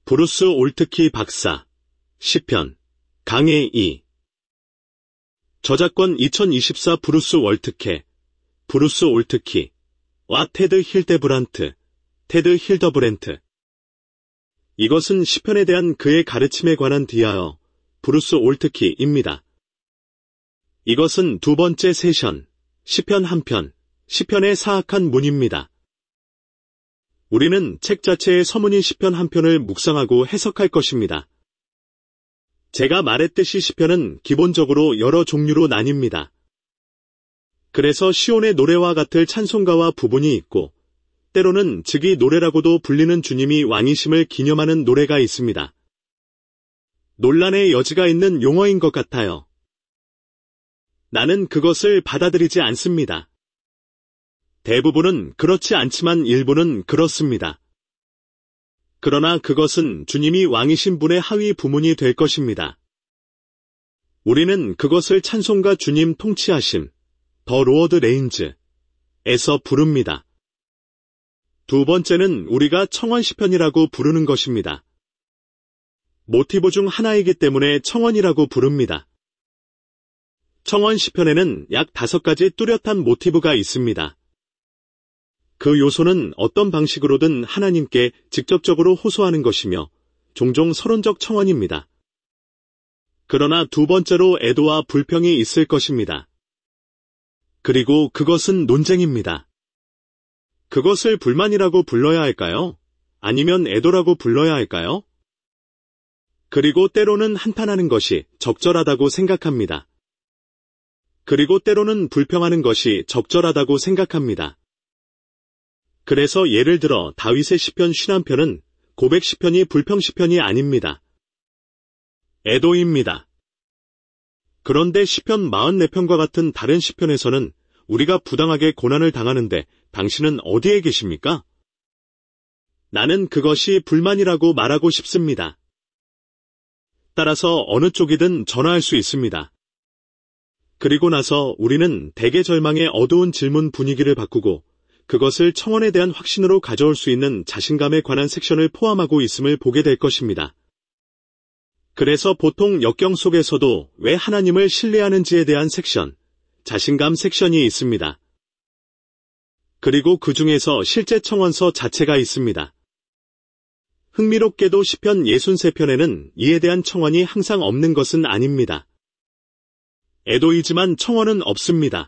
브루스 올트키 박사, 시편, 강해 2. 저작권 2024 브루스 월트케, 브루스 올트키, 와 테드 힐데브란트, 테드 힐더브랜트. 이것은 시편에 대한 그의 가르침에 관한 디아어, 브루스 올트키입니다. 이것은 두 번째 세션, 시편 한 편, 시편의 사악한 문입니다. 우리는 책 자체의 서문인 시편 한 편을 묵상하고 해석할 것입니다. 제가 말했듯이 시편은 기본적으로 여러 종류로 나뉩니다. 그래서 시온의 노래와 같을 찬송가와 부분이 있고, 때로는 즉위 노래라고도 불리는 주님이 왕이심을 기념하는 노래가 있습니다. 논란의 여지가 있는 용어인 것 같아요. 나는 그것을 받아들이지 않습니다. 대부분은 그렇지 않지만 일부는 그렇습니다. 그러나 그것은 주님이 왕이신 분의 하위 부문이 될 것입니다. 우리는 그것을 찬송가 주님 통치하심, 더 로어드 레인즈에서 부릅니다. 두 번째는 우리가 청원 시편이라고 부르는 것입니다. 모티브 중 하나이기 때문에 청원이라고 부릅니다. 청원 시편에는 약 5가지 뚜렷한 모티브가 있습니다. 그 요소는 어떤 방식으로든 하나님께 직접적으로 호소하는 것이며 종종 서론적 청원입니다. 그러나 두 번째로 애도와 불평이 있을 것입니다. 그리고 그것은 논쟁입니다. 그것을 불만이라고 불러야 할까요? 아니면 애도라고 불러야 할까요? 그리고 때로는 한탄하는 것이 적절하다고 생각합니다. 그리고 때로는 불평하는 것이 적절하다고 생각합니다. 그래서 예를 들어 다윗의 시편 51편은 고백 시편이 불평 시편이 아닙니다. 애도입니다. 그런데 시편 44편과 같은 다른 시편에서는 우리가 부당하게 고난을 당하는데 당신은 어디에 계십니까? 나는 그것이 불만이라고 말하고 싶습니다. 따라서 어느 쪽이든 전화할 수 있습니다. 그리고 나서 우리는 대개 절망의 어두운 질문 분위기를 바꾸고 그것을 청원에 대한 확신으로 가져올 수 있는 자신감에 관한 섹션을 포함하고 있음을 보게 될 것입니다. 그래서 보통 역경 속에서도 왜 하나님을 신뢰하는지에 대한 섹션, 자신감 섹션이 있습니다. 그리고 그 중에서 실제 청원서 자체가 있습니다. 흥미롭게도 시편 63편에는 이에 대한 청원이 항상 없는 것은 아닙니다. 애도이지만 청원은 없습니다.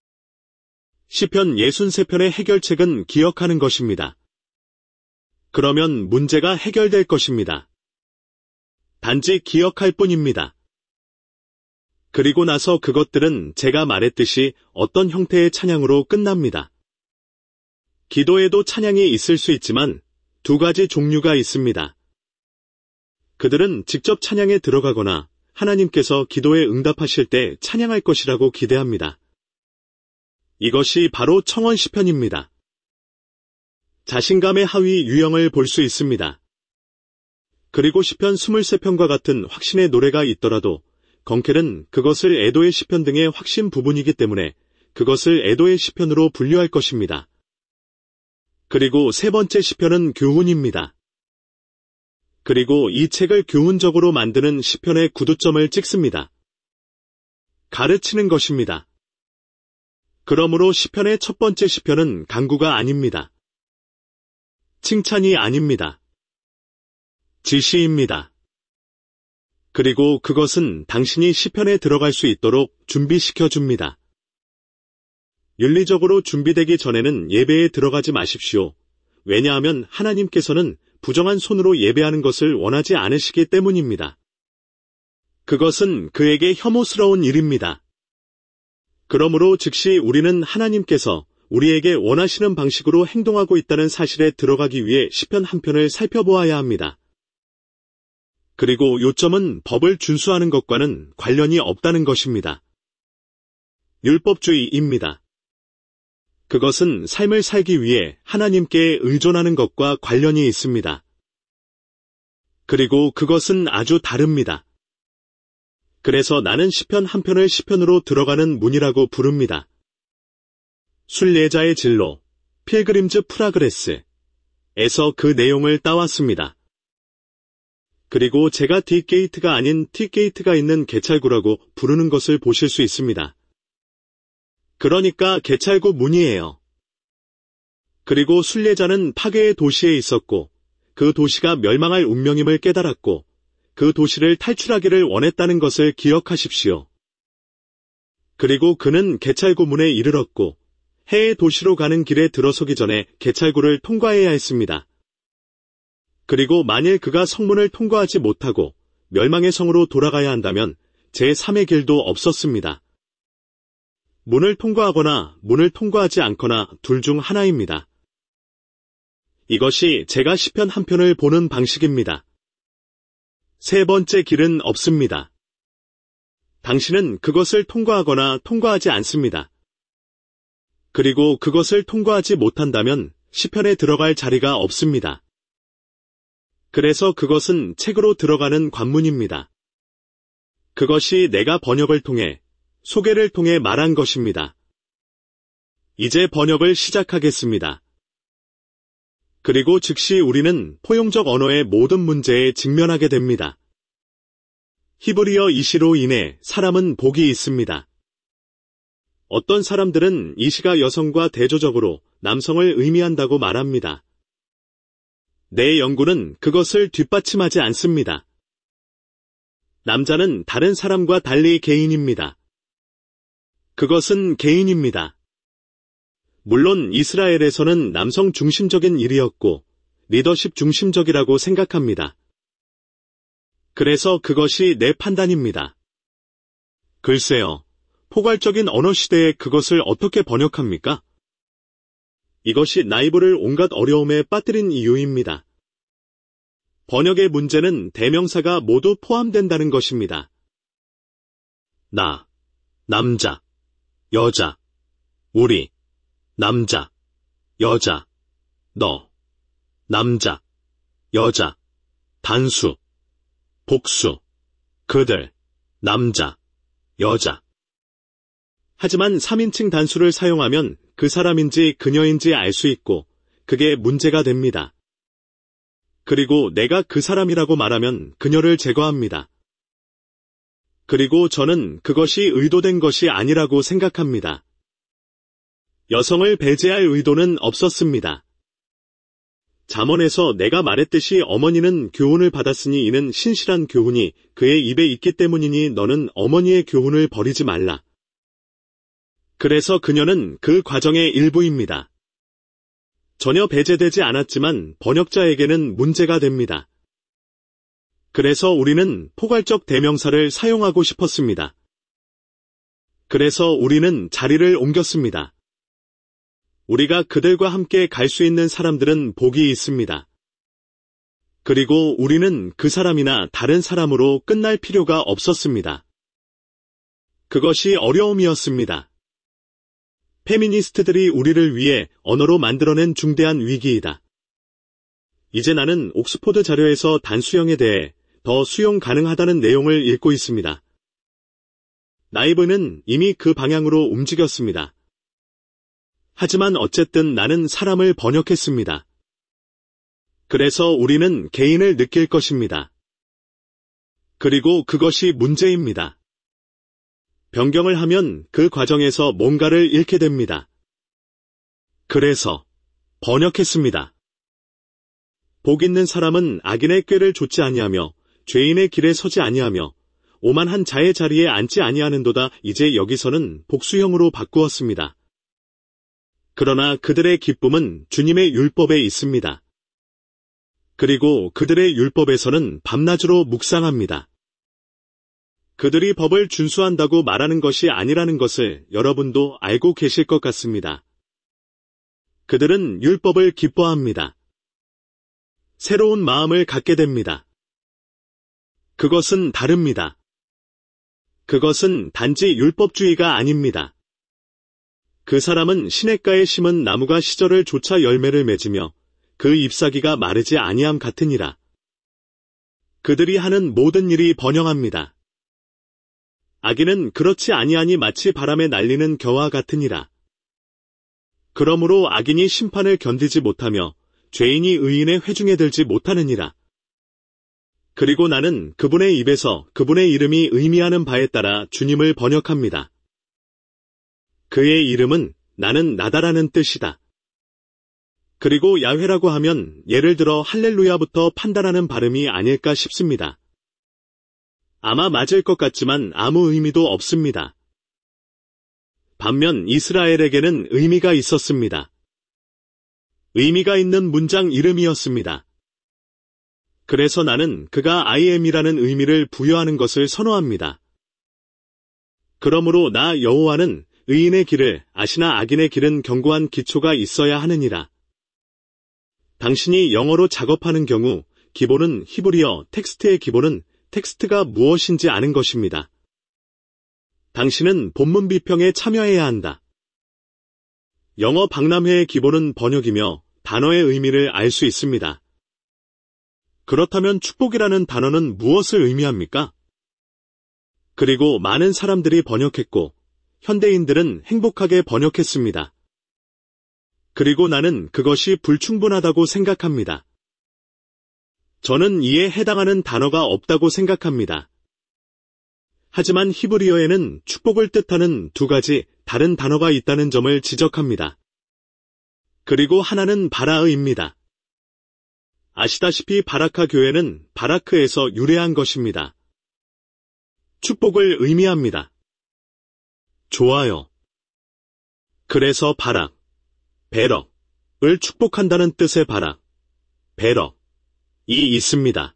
시편 63편의 해결책은 기억하는 것입니다. 그러면 문제가 해결될 것입니다. 단지 기억할 뿐입니다. 그리고 나서 그것들은 제가 말했듯이 어떤 형태의 찬양으로 끝납니다. 기도에도 찬양이 있을 수 있지만 두 가지 종류가 있습니다. 그들은 직접 찬양에 들어가거나 하나님께서 기도에 응답하실 때 찬양할 것이라고 기대합니다. 이것이 바로 청원 시편입니다. 자신감의 하위 유형을 볼 수 있습니다. 그리고 시편 23편과 같은 확신의 노래가 있더라도 건켈은 그것을 애도의 시편 등의 확신 부분이기 때문에 그것을 애도의 시편으로 분류할 것입니다. 그리고 세 번째 시편은 교훈입니다. 그리고 이 책을 교훈적으로 만드는 시편의 구두점을 찍습니다. 가르치는 것입니다. 그러므로 시편의 첫 번째 시편은 강구가 아닙니다. 칭찬이 아닙니다. 지시입니다. 그리고 그것은 당신이 시편에 들어갈 수 있도록 준비시켜 줍니다. 윤리적으로 준비되기 전에는 예배에 들어가지 마십시오. 왜냐하면 하나님께서는 부정한 손으로 예배하는 것을 원하지 않으시기 때문입니다. 그것은 그에게 혐오스러운 일입니다. 그러므로 즉시 우리는 하나님께서 우리에게 원하시는 방식으로 행동하고 있다는 사실에 들어가기 위해 시편 한 편을 살펴보아야 합니다. 그리고 요점은 법을 준수하는 것과는 관련이 없다는 것입니다. 율법주의입니다. 그것은 삶을 살기 위해 하나님께 의존하는 것과 관련이 있습니다. 그리고 그것은 아주 다릅니다. 그래서 나는 시편 한 편을 시편으로 들어가는 문이라고 부릅니다. 순례자의 진로, 필그림즈 프라그레스에서 그 내용을 따왔습니다. 그리고 제가 뒷게이트가 아닌 뒷게이트가 있는 개찰구라고 부르는 것을 보실 수 있습니다. 그러니까 개찰구 문이에요. 그리고 순례자는 파괴의 도시에 있었고 그 도시가 멸망할 운명임을 깨달았고 그 도시를 탈출하기를 원했다는 것을 기억하십시오. 그리고 그는 개찰구 문에 이르렀고 해의 도시로 가는 길에 들어서기 전에 개찰구를 통과해야 했습니다. 그리고 만일 그가 성문을 통과하지 못하고 멸망의 성으로 돌아가야 한다면 제3의 길도 없었습니다. 문을 통과하거나 문을 통과하지 않거나 둘 중 하나입니다. 이것이 제가 시편 한 편을 보는 방식입니다. 세 번째 길은 없습니다. 당신은 그것을 통과하거나 통과하지 않습니다. 그리고 그것을 통과하지 못한다면 시편에 들어갈 자리가 없습니다. 그래서 그것은 책으로 들어가는 관문입니다. 그것이 내가 번역을 통해, 소개를 통해 말한 것입니다. 이제 번역을 시작하겠습니다. 그리고 즉시 우리는 포용적 언어의 모든 문제에 직면하게 됩니다. 히브리어 이 시로 인해 사람은 복이 있습니다. 어떤 사람들은 이 시가 여성과 대조적으로 남성을 의미한다고 말합니다. 내 연구는 그것을 뒷받침하지 않습니다. 남자는 다른 사람과 달리 개인입니다. 그것은 개인입니다. 물론 이스라엘에서는 남성 중심적인 일이었고 리더십 중심적이라고 생각합니다. 그래서 그것이 내 판단입니다. 글쎄요, 포괄적인 언어 시대에 그것을 어떻게 번역합니까? 이것이 나이브를 온갖 어려움에 빠뜨린 이유입니다. 번역의 문제는 대명사가 모두 포함된다는 것입니다. 나, 남자, 여자, 우리, 남자, 여자, 너, 남자, 여자, 단수, 복수, 그들, 남자, 여자. 하지만 3인칭 단수를 사용하면 그 사람인지 그녀인지 알 수 있고 그게 문제가 됩니다. 그리고 내가 그 사람이라고 말하면 그녀를 제거합니다. 그리고 저는 그것이 의도된 것이 아니라고 생각합니다. 여성을 배제할 의도는 없었습니다. 잠언에서 내가 말했듯이 어머니는 교훈을 받았으니 이는 신실한 교훈이 그의 입에 있기 때문이니 너는 어머니의 교훈을 버리지 말라. 그래서 그녀는 그 과정의 일부입니다. 전혀 배제되지 않았지만 번역자에게는 문제가 됩니다. 그래서 우리는 포괄적 대명사를 사용하고 싶었습니다. 그래서 우리는 자리를 옮겼습니다. 우리가 그들과 함께 갈 수 있는 사람들은 복이 있습니다. 그리고 우리는 그 사람이나 다른 사람으로 끝날 필요가 없었습니다. 그것이 어려움이었습니다. 페미니스트들이 우리를 위해 언어로 만들어낸 중대한 위기이다. 이제 나는 옥스포드 자료에서 단수형에 대해 더 수용 가능하다는 내용을 읽고 있습니다. 나이브는 이미 그 방향으로 움직였습니다. 하지만 어쨌든 나는 사람을 번역했습니다. 그래서 우리는 개인을 느낄 것입니다. 그리고 그것이 문제입니다. 변경을 하면 그 과정에서 뭔가를 잃게 됩니다. 그래서 번역했습니다. 복 있는 사람은 악인의 꾀를 좇지 아니하며 죄인의 길에 서지 아니하며 오만한 자의 자리에 앉지 아니하는도다. 이제 여기서는 복수형으로 바꾸었습니다. 그러나 그들의 기쁨은 주님의 율법에 있습니다. 그리고 그들의 율법에서는 밤낮으로 묵상합니다. 그들이 법을 준수한다고 말하는 것이 아니라는 것을 여러분도 알고 계실 것 같습니다. 그들은 율법을 기뻐합니다. 새로운 마음을 갖게 됩니다. 그것은 다릅니다. 그것은 단지 율법주의가 아닙니다. 그 사람은 시냇가에 심은 나무가 시절을 쫓아 열매를 맺으며 그 잎사귀가 마르지 아니함 같으니라. 그들이 하는 모든 일이 번영합니다. 악인은 그렇지 아니하니 마치 바람에 날리는 겨와 같으니라. 그러므로 악인이 심판을 견디지 못하며 죄인이 의인의 회중에 들지 못하느니라. 그리고 나는 그분의 입에서 그분의 이름이 의미하는 바에 따라 주님을 번역합니다. 그의 이름은 나는 나다라는 뜻이다. 그리고 야훼라고 하면 예를 들어 할렐루야부터 판단하는 발음이 아닐까 싶습니다. 아마 맞을 것 같지만 아무 의미도 없습니다. 반면 이스라엘에게는 의미가 있었습니다. 의미가 있는 문장 이름이었습니다. 그래서 나는 그가 I am이라는 의미를 부여하는 것을 선호합니다. 그러므로 나 여호와는 의인의 길을 아시나 악인의 길은 견고한 기초가 있어야 하느니라. 당신이 영어로 작업하는 경우 기본은 히브리어 텍스트의 기본은 텍스트가 무엇인지 아는 것입니다. 당신은 본문 비평에 참여해야 한다. 영어 박람회의 기본은 번역이며 단어의 의미를 알 수 있습니다. 그렇다면 축복이라는 단어는 무엇을 의미합니까? 그리고 많은 사람들이 번역했고 현대인들은 행복하게 번역했습니다. 그리고 나는 그것이 불충분하다고 생각합니다. 저는 이에 해당하는 단어가 없다고 생각합니다. 하지만 히브리어에는 축복을 뜻하는 두 가지 다른 단어가 있다는 점을 지적합니다. 그리고 하나는 바라흐입니다. 아시다시피 바라카 교회는 바라크에서 유래한 것입니다. 축복을 의미합니다. 좋아요. 그래서 바락, 베럭을 축복한다는 뜻의 바락, 베럭이 있습니다.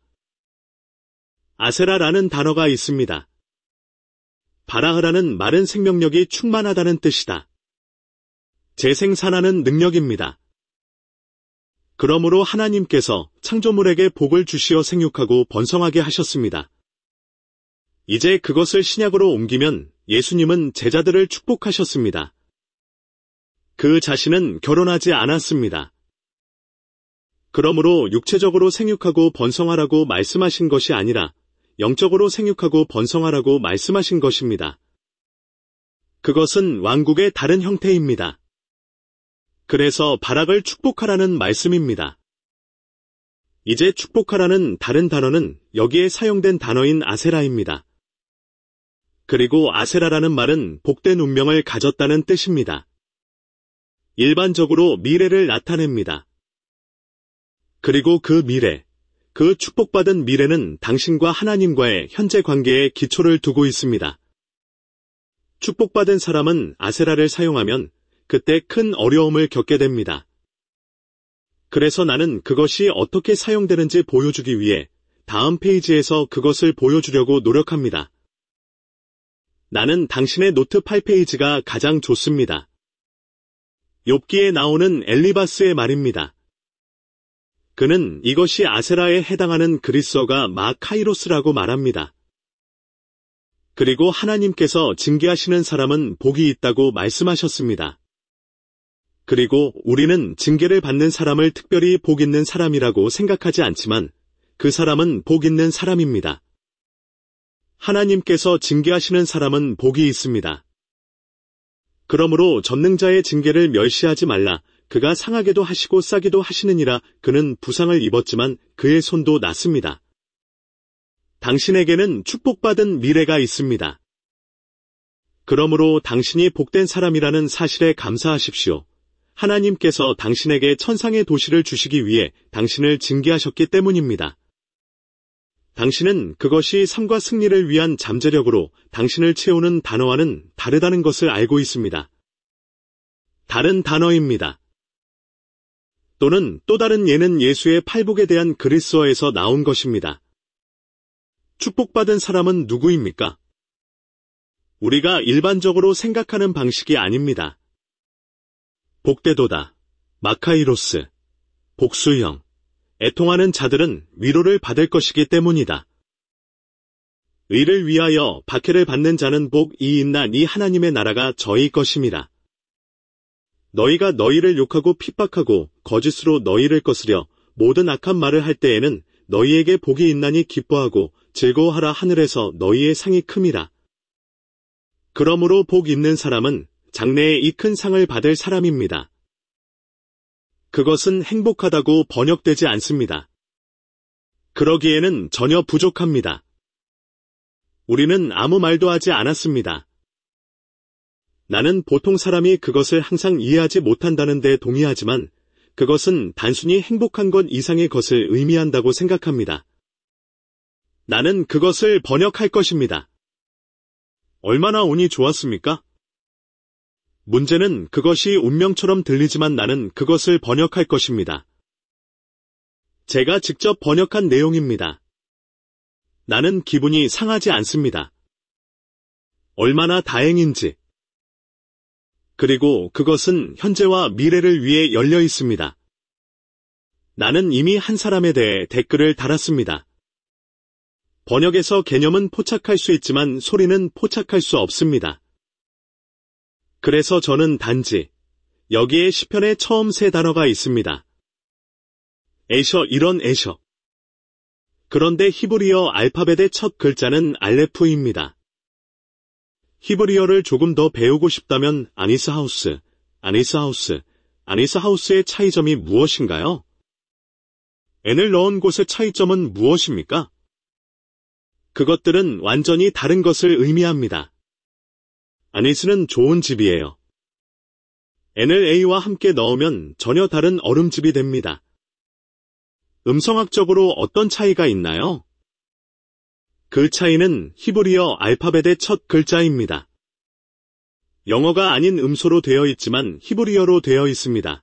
아세라라는 단어가 있습니다. 바라흐라는 마른 생명력이 충만하다는 뜻이다. 재생산하는 능력입니다. 그러므로 하나님께서 창조물에게 복을 주시어 생육하고 번성하게 하셨습니다. 이제 그것을 신약으로 옮기면 예수님은 제자들을 축복하셨습니다. 그 자신은 결혼하지 않았습니다. 그러므로 육체적으로 생육하고 번성하라고 말씀하신 것이 아니라 영적으로 생육하고 번성하라고 말씀하신 것입니다. 그것은 왕국의 다른 형태입니다. 그래서 바락을 축복하라는 말씀입니다. 이제 축복하라는 다른 단어는 여기에 사용된 단어인 아세라입니다. 그리고 아세라라는 말은 복된 운명을 가졌다는 뜻입니다. 일반적으로 미래를 나타냅니다. 그리고 그 미래, 그 축복받은 미래는 당신과 하나님과의 현재 관계에 기초를 두고 있습니다. 축복받은 사람은 아세라를 사용하면 그때 큰 어려움을 겪게 됩니다. 그래서 나는 그것이 어떻게 사용되는지 보여주기 위해 다음 페이지에서 그것을 보여주려고 노력합니다. 나는 당신의 노트 8페이지가 가장 좋습니다. 욥기에 나오는 엘리바스의 말입니다. 그는 이것이 아세라에 해당하는 그리스어가 마카이로스라고 말합니다. 그리고 하나님께서 징계하시는 사람은 복이 있다고 말씀하셨습니다. 그리고 우리는 징계를 받는 사람을 특별히 복 있는 사람이라고 생각하지 않지만 그 사람은 복 있는 사람입니다. 하나님께서 징계하시는 사람은 복이 있습니다. 그러므로 전능자의 징계를 멸시하지 말라. 그가 상하게도 하시고 싸기도 하시느니라. 그는 부상을 입었지만 그의 손도 낫습니다. 당신에게는 축복받은 미래가 있습니다. 그러므로 당신이 복된 사람이라는 사실에 감사하십시오. 하나님께서 당신에게 천상의 도시를 주시기 위해 당신을 징계하셨기 때문입니다. 당신은 그것이 삶과 승리를 위한 잠재력으로 당신을 채우는 단어와는 다르다는 것을 알고 있습니다. 다른 단어입니다. 또는 또 다른 예는 예수의 팔복에 대한 그리스어에서 나온 것입니다. 축복받은 사람은 누구입니까? 우리가 일반적으로 생각하는 방식이 아닙니다. 복되도다, 마카이로스, 복수형, 애통하는 자들은 위로를 받을 것이기 때문이다. 의를 위하여 박해를 받는 자는 복이 있나 니 하나님의 나라가 저희 것임이라. 너희가 너희를 욕하고 핍박하고 거짓으로 너희를 거스려 모든 악한 말을 할 때에는 너희에게 복이 있나니 기뻐하고 즐거워하라. 하늘에서 너희의 상이 큼이라. 그러므로 복 있는 사람은 장래에 이 큰 상을 받을 사람입니다. 그것은 행복하다고 번역되지 않습니다. 그러기에는 전혀 부족합니다. 우리는 아무 말도 하지 않았습니다. 나는 보통 사람이 그것을 항상 이해하지 못한다는 데 동의하지만 그것은 단순히 행복한 것 이상의 것을 의미한다고 생각합니다. 나는 그것을 번역할 것입니다. 얼마나 운이 좋았습니까? 문제는 그것이 운명처럼 들리지만 나는 그것을 번역할 것입니다. 제가 직접 번역한 내용입니다. 나는 기분이 상하지 않습니다. 얼마나 다행인지. 그리고 그것은 현재와 미래를 위해 열려 있습니다. 나는 이미 한 사람에 대해 댓글을 달았습니다. 번역에서 개념은 포착할 수 있지만 소리는 포착할 수 없습니다. 그래서 저는 단지 여기에 시편의 처음 세 단어가 있습니다. 에셔 이런 에셔. 그런데 히브리어 알파벳의 첫 글자는 알레프입니다. 히브리어를 조금 더 배우고 싶다면 아니스하우스의 차이점이 무엇인가요? n을 넣은 곳의 차이점은 무엇입니까? 그것들은 완전히 다른 것을 의미합니다. 아니스는 좋은 집이에요. n을 a와 함께 넣으면 전혀 다른 얼음집이 됩니다. 음성학적으로 어떤 차이가 있나요? 그 차이는 히브리어 알파벳의 첫 글자입니다. 영어가 아닌 음소로 되어 있지만 히브리어로 되어 있습니다.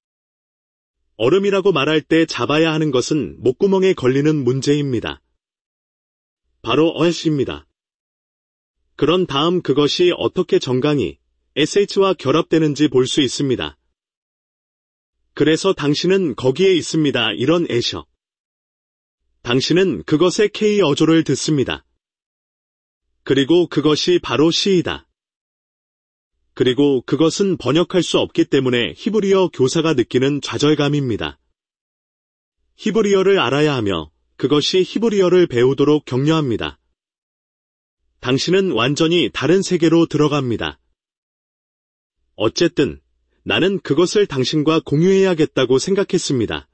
얼음이라고 말할 때 잡아야 하는 것은 목구멍에 걸리는 문제입니다. 바로 어시입니다. 그런 다음 그것이 어떻게 정강이 sh와 결합되는지 볼 수 있습니다. 그래서 당신은 거기에 있습니다. 이런 애셔. 당신은 그것의 K 어조를 듣습니다. 그리고 그것이 바로 시이다. 그리고 그것은 번역할 수 없기 때문에 히브리어 교사가 느끼는 좌절감입니다. 히브리어를 알아야 하며 그것이 히브리어를 배우도록 격려합니다. 당신은 완전히 다른 세계로 들어갑니다. 어쨌든 나는 그것을 당신과 공유해야겠다고 생각했습니다.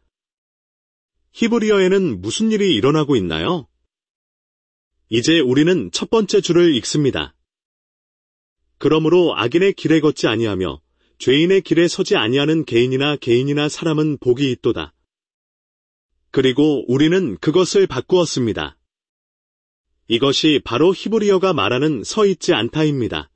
히브리어에는 무슨 일이 일어나고 있나요? 이제 우리는 첫 번째 줄을 읽습니다. 그러므로 악인의 길에 걷지 아니하며 죄인의 길에 서지 아니하는 개인이나 사람은 복이 있도다. 그리고 우리는 그것을 바꾸었습니다. 이것이 바로 히브리어가 말하는 서 있지 않다입니다.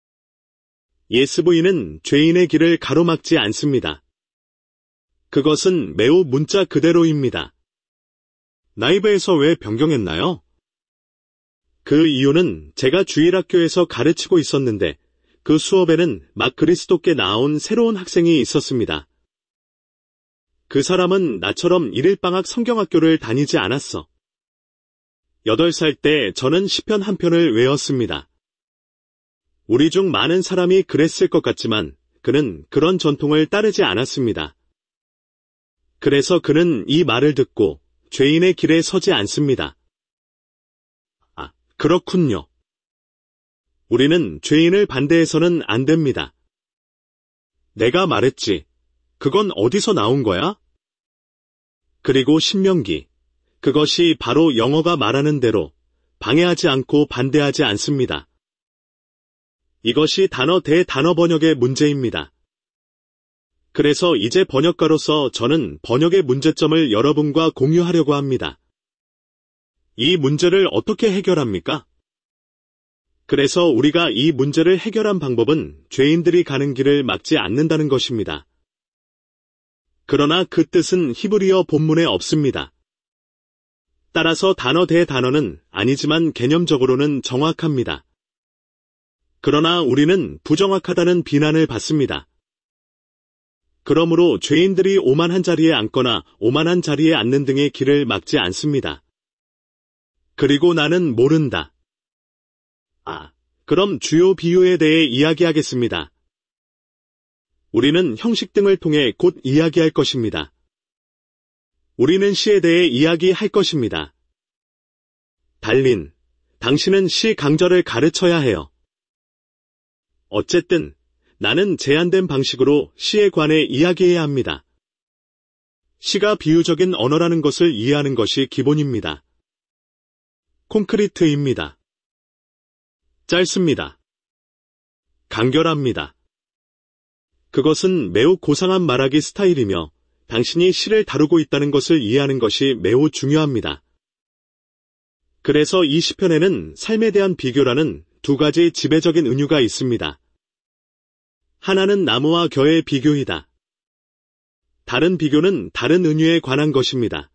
예스부인은 죄인의 길을 가로막지 않습니다. 그것은 매우 문자 그대로입니다. 나이브에서 왜 변경했나요? 그 이유는 제가 주일학교에서 가르치고 있었는데 그 수업에는 막 그리스도께 나온 새로운 학생이 있었습니다. 그 사람은 나처럼 일일방학 성경학교를 다니지 않았어. 8살 때 저는 시편 한 편을 외웠습니다. 우리 중 많은 사람이 그랬을 것 같지만 그는 그런 전통을 따르지 않았습니다. 그래서 그는 이 말을 듣고 죄인의 길에 서지 않습니다. 아, 그렇군요. 우리는 죄인을 반대해서는 안 됩니다. 내가 말했지. 그건 어디서 나온 거야? 그리고 신명기. 그것이 바로 영어가 말하는 대로 방해하지 않고 반대하지 않습니다. 이것이 단어 대 단어 번역의 문제입니다. 그래서 이제 번역가로서 저는 번역의 문제점을 여러분과 공유하려고 합니다. 이 문제를 어떻게 해결합니까? 그래서 우리가 이 문제를 해결한 방법은 죄인들이 가는 길을 막지 않는다는 것입니다. 그러나 그 뜻은 히브리어 본문에 없습니다. 따라서 단어 대 단어는 아니지만 개념적으로는 정확합니다. 그러나 우리는 부정확하다는 비난을 받습니다. 그러므로 죄인들이 오만한 자리에 앉거나 오만한 자리에 앉는 등의 길을 막지 않습니다. 그리고 나는 모른다. 그럼 주요 비유에 대해 이야기하겠습니다. 우리는 형식 등을 통해 곧 이야기할 것입니다. 우리는 시에 대해 이야기할 것입니다. 달린, 당신은 시 강절을 가르쳐야 해요. 어쨌든 나는 제한된 방식으로 시에 관해 이야기해야 합니다. 시가 비유적인 언어라는 것을 이해하는 것이 기본입니다. 콘크리트입니다. 짧습니다. 간결합니다. 그것은 매우 고상한 말하기 스타일이며 당신이 시를 다루고 있다는 것을 이해하는 것이 매우 중요합니다. 그래서 이 시편에는 삶에 대한 비교라는 두 가지 지배적인 은유가 있습니다. 하나는 나무와 겨의 비교이다. 다른 비교는 다른 은유에 관한 것입니다.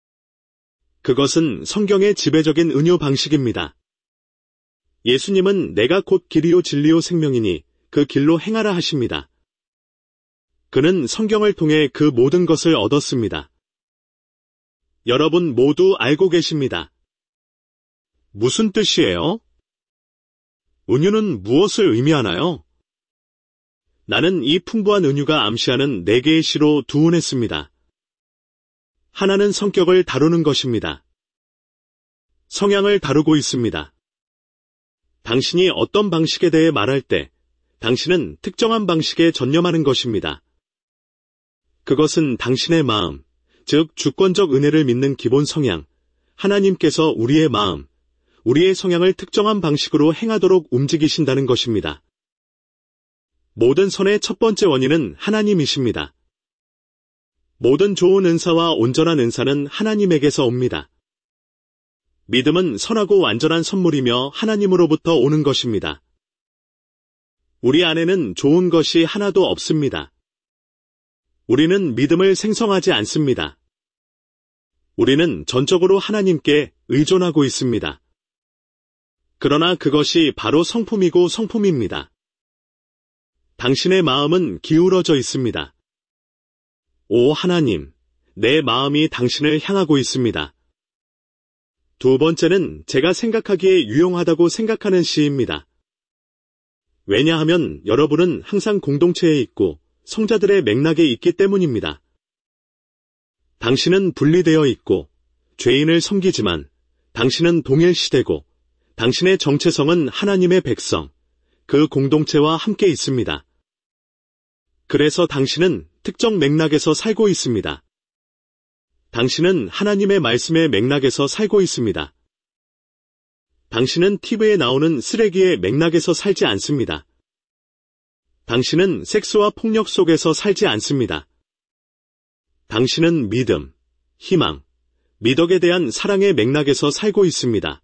그것은 성경의 지배적인 은유 방식입니다. 예수님은 내가 곧 길이요 진리요 생명이니 그 길로 행하라 하십니다. 그는 성경을 통해 그 모든 것을 얻었습니다. 여러분 모두 알고 계십니다. 무슨 뜻이에요? 은유는 무엇을 의미하나요? 나는 이 풍부한 은유가 암시하는 4개의 시로 두운했습니다. 하나는 성격을 다루는 것입니다. 성향을 다루고 있습니다. 당신이 어떤 방식에 대해 말할 때 당신은 특정한 방식에 전념하는 것입니다. 그것은 당신의 마음, 즉 주권적 은혜를 믿는 기본 성향, 하나님께서 우리의 마음, 우리의 성향을 특정한 방식으로 행하도록 움직이신다는 것입니다. 모든 선의 첫 번째 원인은 하나님이십니다. 모든 좋은 은사와 온전한 은사는 하나님에게서 옵니다. 믿음은 선하고 완전한 선물이며 하나님으로부터 오는 것입니다. 우리 안에는 좋은 것이 하나도 없습니다. 우리는 믿음을 생성하지 않습니다. 우리는 전적으로 하나님께 의존하고 있습니다. 그러나 그것이 바로 성품이고 성품입니다. 당신의 마음은 기울어져 있습니다. 오 하나님, 내 마음이 당신을 향하고 있습니다. 두 번째는 제가 생각하기에 유용하다고 생각하는 시입니다. 왜냐하면 여러분은 항상 공동체에 있고 성자들의 맥락에 있기 때문입니다. 당신은 분리되어 있고 죄인을 섬기지만 당신은 동일시되고 당신의 정체성은 하나님의 백성, 그 공동체와 함께 있습니다. 그래서 당신은 특정 맥락에서 살고 있습니다. 당신은 하나님의 말씀의 맥락에서 살고 있습니다. 당신은 TV에 나오는 쓰레기의 맥락에서 살지 않습니다. 당신은 섹스와 폭력 속에서 살지 않습니다. 당신은 믿음, 희망, 미덕에 대한 사랑의 맥락에서 살고 있습니다.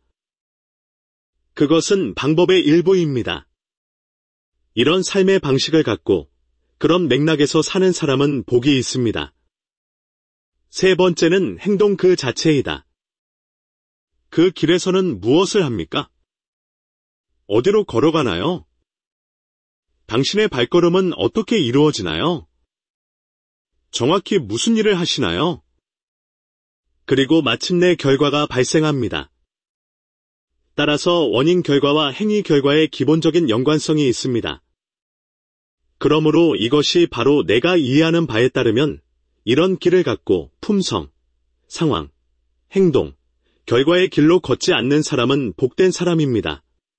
그것은 방법의 일부입니다. 이런 삶의 방식을 갖고 그런 맥락에서 사는 사람은 복이 있습니다. 세 번째는 행동 그 자체이다. 그 길에서는 무엇을 합니까? 어디로 걸어가나요? 당신의 발걸음은 어떻게 이루어지나요? 정확히 무슨 일을 하시나요? 그리고 마침내 결과가 발생합니다. 따라서 원인 결과와 행위 결과의 기본적인 연관성이 있습니다. 그러므로 이것이 바로 내가 이해하는 바에 따르면 이런 길을 갖고 품성, 상황, 행동, 결과의 길로 걷지 않는 사람은 복된 사람입니다.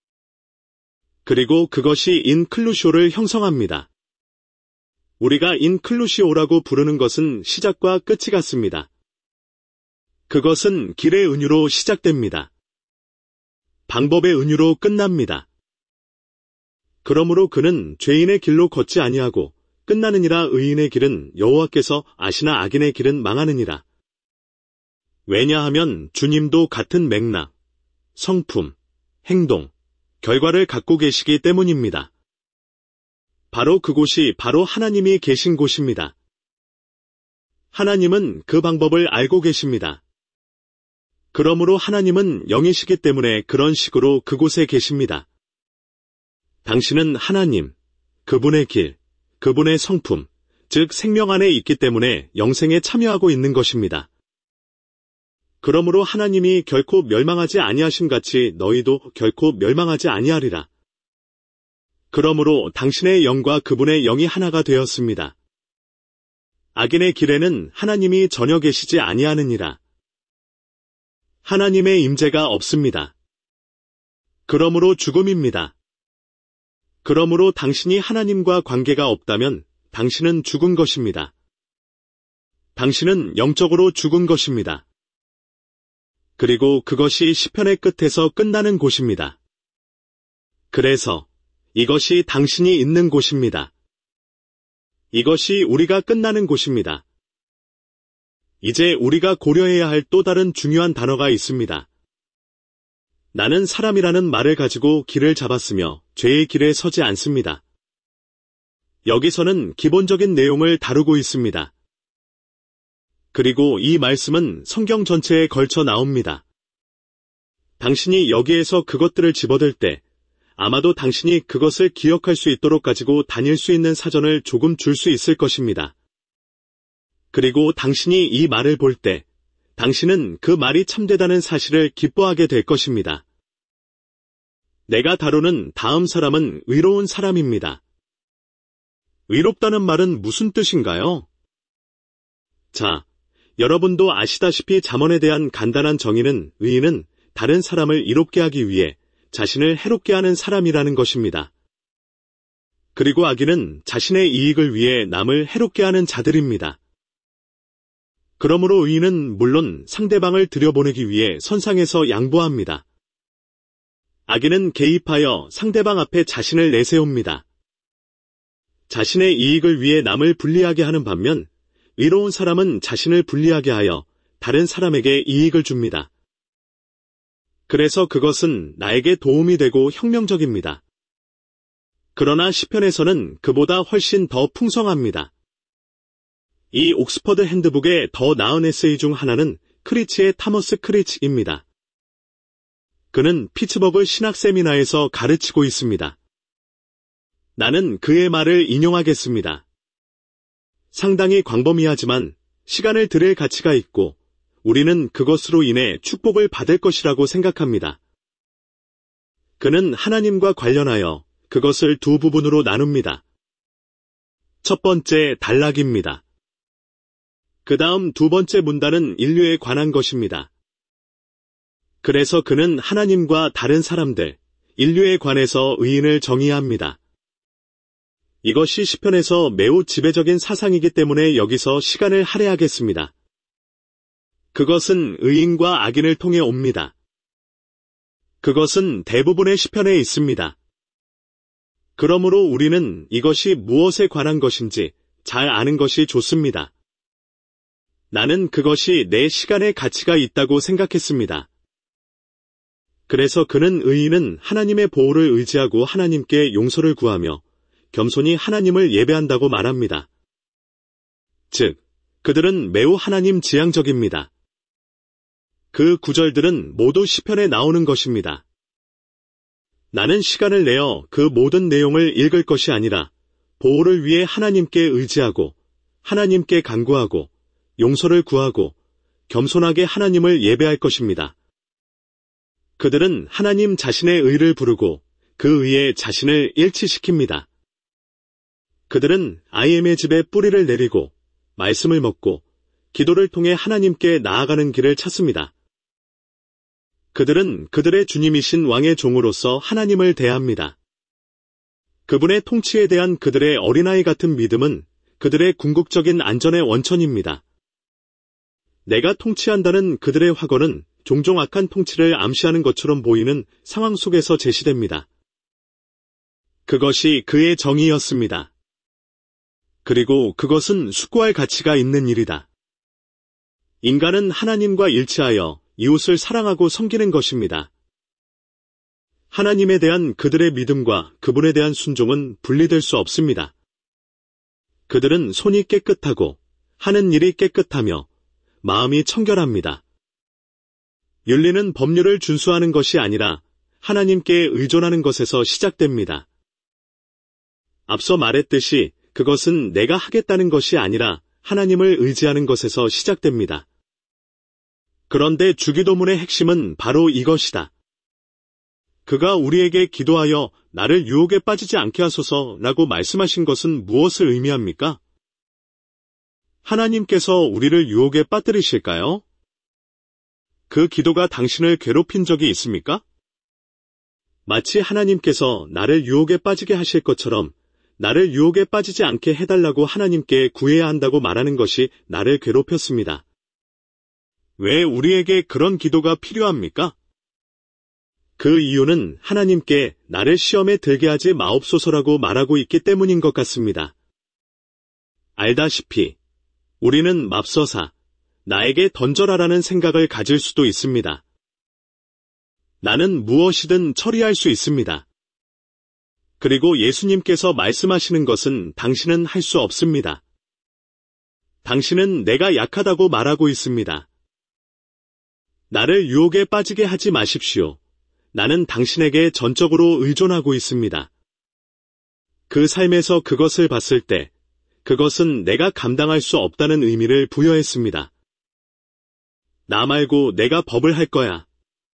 그리고 그것이 인클루시오를 형성합니다. 우리가 인클루시오라고 부르는 것은 시작과 끝이 같습니다. 그것은 길의 은유로 시작됩니다. 방법의 은유로 끝납니다. 그러므로 그는 죄인의 길로 걷지 아니하고 끝나느니라. 의인의 길은 여호와께서 아시나 악인의 길은 망하느니라. 왜냐하면 주님도 같은 맥락, 성품, 행동, 결과를 갖고 계시기 때문입니다. 바로 그곳이 바로 하나님이 계신 곳입니다. 하나님은 그 방법을 알고 계십니다. 그러므로 하나님은 영이시기 때문에 그런 식으로 그곳에 계십니다. 당신은 하나님, 그분의 길, 그분의 성품, 즉 생명 안에 있기 때문에 영생에 참여하고 있는 것입니다. 그러므로 하나님이 결코 멸망하지 아니하심 같이 너희도 결코 멸망하지 아니하리라. 그러므로 당신의 영과 그분의 영이 하나가 되었습니다. 악인의 길에는 하나님이 전혀 계시지 아니하느니라. 하나님의 임재가 없습니다. 그러므로 죽음입니다. 그러므로 당신이 하나님과 관계가 없다면 당신은 죽은 것입니다. 당신은 영적으로 죽은 것입니다. 그리고 그것이 시편의 끝에서 끝나는 곳입니다. 그래서 이것이 당신이 있는 곳입니다. 이것이 우리가 끝나는 곳입니다. 이제 우리가 고려해야 할 또 다른 중요한 단어가 있습니다. 나는 사람이라는 말을 가지고 길을 잡았으며 죄의 길에 서지 않습니다. 여기서는 기본적인 내용을 다루고 있습니다. 그리고 이 말씀은 성경 전체에 걸쳐 나옵니다. 당신이 여기에서 그것들을 집어들 때 아마도 당신이 그것을 기억할 수 있도록 가지고 다닐 수 있는 사전을 조금 줄 수 있을 것입니다. 그리고 당신이 이 말을 볼 때 당신은 그 말이 참되다는 사실을 기뻐하게 될 것입니다. 내가 다루는 다음 사람은 의로운 사람입니다. 의롭다는 말은 무슨 뜻인가요? 자, 여러분도 아시다시피 잠언에 대한 간단한 정의는 의인은 다른 사람을 이롭게 하기 위해 자신을 해롭게 하는 사람이라는 것입니다. 그리고 악인은 자신의 이익을 위해 남을 해롭게 하는 자들입니다. 그러므로 의인은 물론 상대방을 들여보내기 위해 선상에서 양보합니다. 악인은 개입하여 상대방 앞에 자신을 내세웁니다. 자신의 이익을 위해 남을 불리하게 하는 반면 의로운 사람은 자신을 불리하게 하여 다른 사람에게 이익을 줍니다. 그래서 그것은 나에게 도움이 되고 혁명적입니다. 그러나 시편에서는 그보다 훨씬 더 풍성합니다. 이 옥스퍼드 핸드북의 더 나은 에세이 중 하나는 크리치의 타머스 크리치입니다. 그는 피츠버그 신학 세미나에서 가르치고 있습니다. 나는 그의 말을 인용하겠습니다. 상당히 광범위하지만 시간을 들일 가치가 있고 우리는 그것으로 인해 축복을 받을 것이라고 생각합니다. 그는 하나님과 관련하여 그것을 두 부분으로 나눕니다. 첫 번째 단락입니다. 그 다음 두 번째 문단은 인류에 관한 것입니다. 그래서 그는 하나님과 다른 사람들, 인류에 관해서 의인을 정의합니다. 이것이 시편에서 매우 지배적인 사상이기 때문에 여기서 시간을 할애하겠습니다. 그것은 의인과 악인을 통해 옵니다. 그것은 대부분의 시편에 있습니다. 그러므로 우리는 이것이 무엇에 관한 것인지 잘 아는 것이 좋습니다. 나는 그것이 내 시간의 가치가 있다고 생각했습니다. 그래서 그는 의인은 하나님의 보호를 의지하고 하나님께 용서를 구하며 겸손히 하나님을 예배한다고 말합니다. 즉, 그들은 매우 하나님 지향적입니다. 그 구절들은 모두 시편에 나오는 것입니다. 나는 시간을 내어 그 모든 내용을 읽을 것이 아니라 보호를 위해 하나님께 의지하고 하나님께 간구하고 용서를 구하고 겸손하게 하나님을 예배할 것입니다. 그들은 하나님 자신의 의를 부르고 그 의에 자신을 일치시킵니다. 그들은 IM의 집에 뿌리를 내리고 말씀을 먹고 기도를 통해 하나님께 나아가는 길을 찾습니다. 그들은 그들의 주님이신 왕의 종으로서 하나님을 대합니다. 그분의 통치에 대한 그들의 어린아이 같은 믿음은 그들의 궁극적인 안전의 원천입니다. 내가 통치한다는 그들의 확언은 종종 악한 통치를 암시하는 것처럼 보이는 상황 속에서 제시됩니다. 그것이 그의 정의였습니다. 그리고 그것은 숙고할 가치가 있는 일이다. 인간은 하나님과 일치하여 이웃을 사랑하고 섬기는 것입니다. 하나님에 대한 그들의 믿음과 그분에 대한 순종은 분리될 수 없습니다. 그들은 손이 깨끗하고 하는 일이 깨끗하며 마음이 청결합니다. 윤리는 법률을 준수하는 것이 아니라 하나님께 의존하는 것에서 시작됩니다. 앞서 말했듯이 그것은 내가 하겠다는 것이 아니라 하나님을 의지하는 것에서 시작됩니다. 그런데 주기도문의 핵심은 바로 이것이다. 그가 우리에게 기도하여 나를 유혹에 빠지지 않게 하소서라고 말씀하신 것은 무엇을 의미합니까? 하나님께서 우리를 유혹에 빠뜨리실까요? 그 기도가 당신을 괴롭힌 적이 있습니까? 마치 하나님께서 나를 유혹에 빠지게 하실 것처럼 나를 유혹에 빠지지 않게 해달라고 하나님께 구해야 한다고 말하는 것이 나를 괴롭혔습니다. 왜 우리에게 그런 기도가 필요합니까? 그 이유는 하나님께 나를 시험에 들게 하지 마옵소서라고 말하고 있기 때문인 것 같습니다. 알다시피 우리는 맙서사 나에게 던져라라는 생각을 가질 수도 있습니다. 나는 무엇이든 처리할 수 있습니다. 그리고 예수님께서 말씀하시는 것은 당신은 할 수 없습니다. 당신은 내가 약하다고 말하고 있습니다. 나를 유혹에 빠지게 하지 마십시오. 나는 당신에게 전적으로 의존하고 있습니다. 그 삶에서 그것을 봤을 때 그것은 내가 감당할 수 없다는 의미를 부여했습니다. 나 말고 내가 법을 할 거야.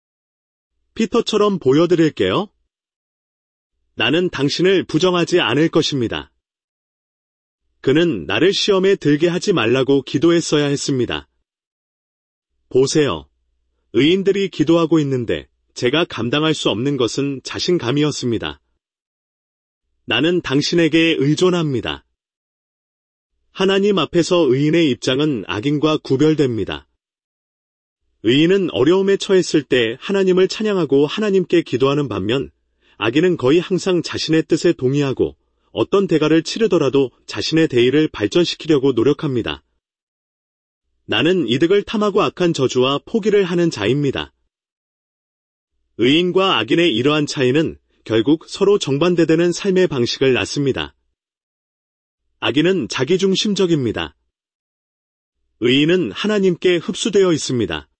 피터처럼 보여드릴게요. 나는 당신을 부정하지 않을 것입니다. 그는 나를 시험에 들게 하지 말라고 기도했어야 했습니다. 보세요. 의인들이 기도하고 있는데 제가 감당할 수 없는 것은 자신감이었습니다. 나는 당신에게 의존합니다. 하나님 앞에서 의인의 입장은 악인과 구별됩니다. 의인은 어려움에 처했을 때 하나님을 찬양하고 하나님께 기도하는 반면 악인은 거의 항상 자신의 뜻에 동의하고 어떤 대가를 치르더라도 자신의 대의를 발전시키려고 노력합니다. 나는 이득을 탐하고 악한 저주와 포기를 하는 자입니다. 의인과 악인의 이러한 차이는 결국 서로 정반대되는 삶의 방식을 낳습니다. 악인은 자기중심적입니다. 의인은 하나님께 흡수되어 있습니다.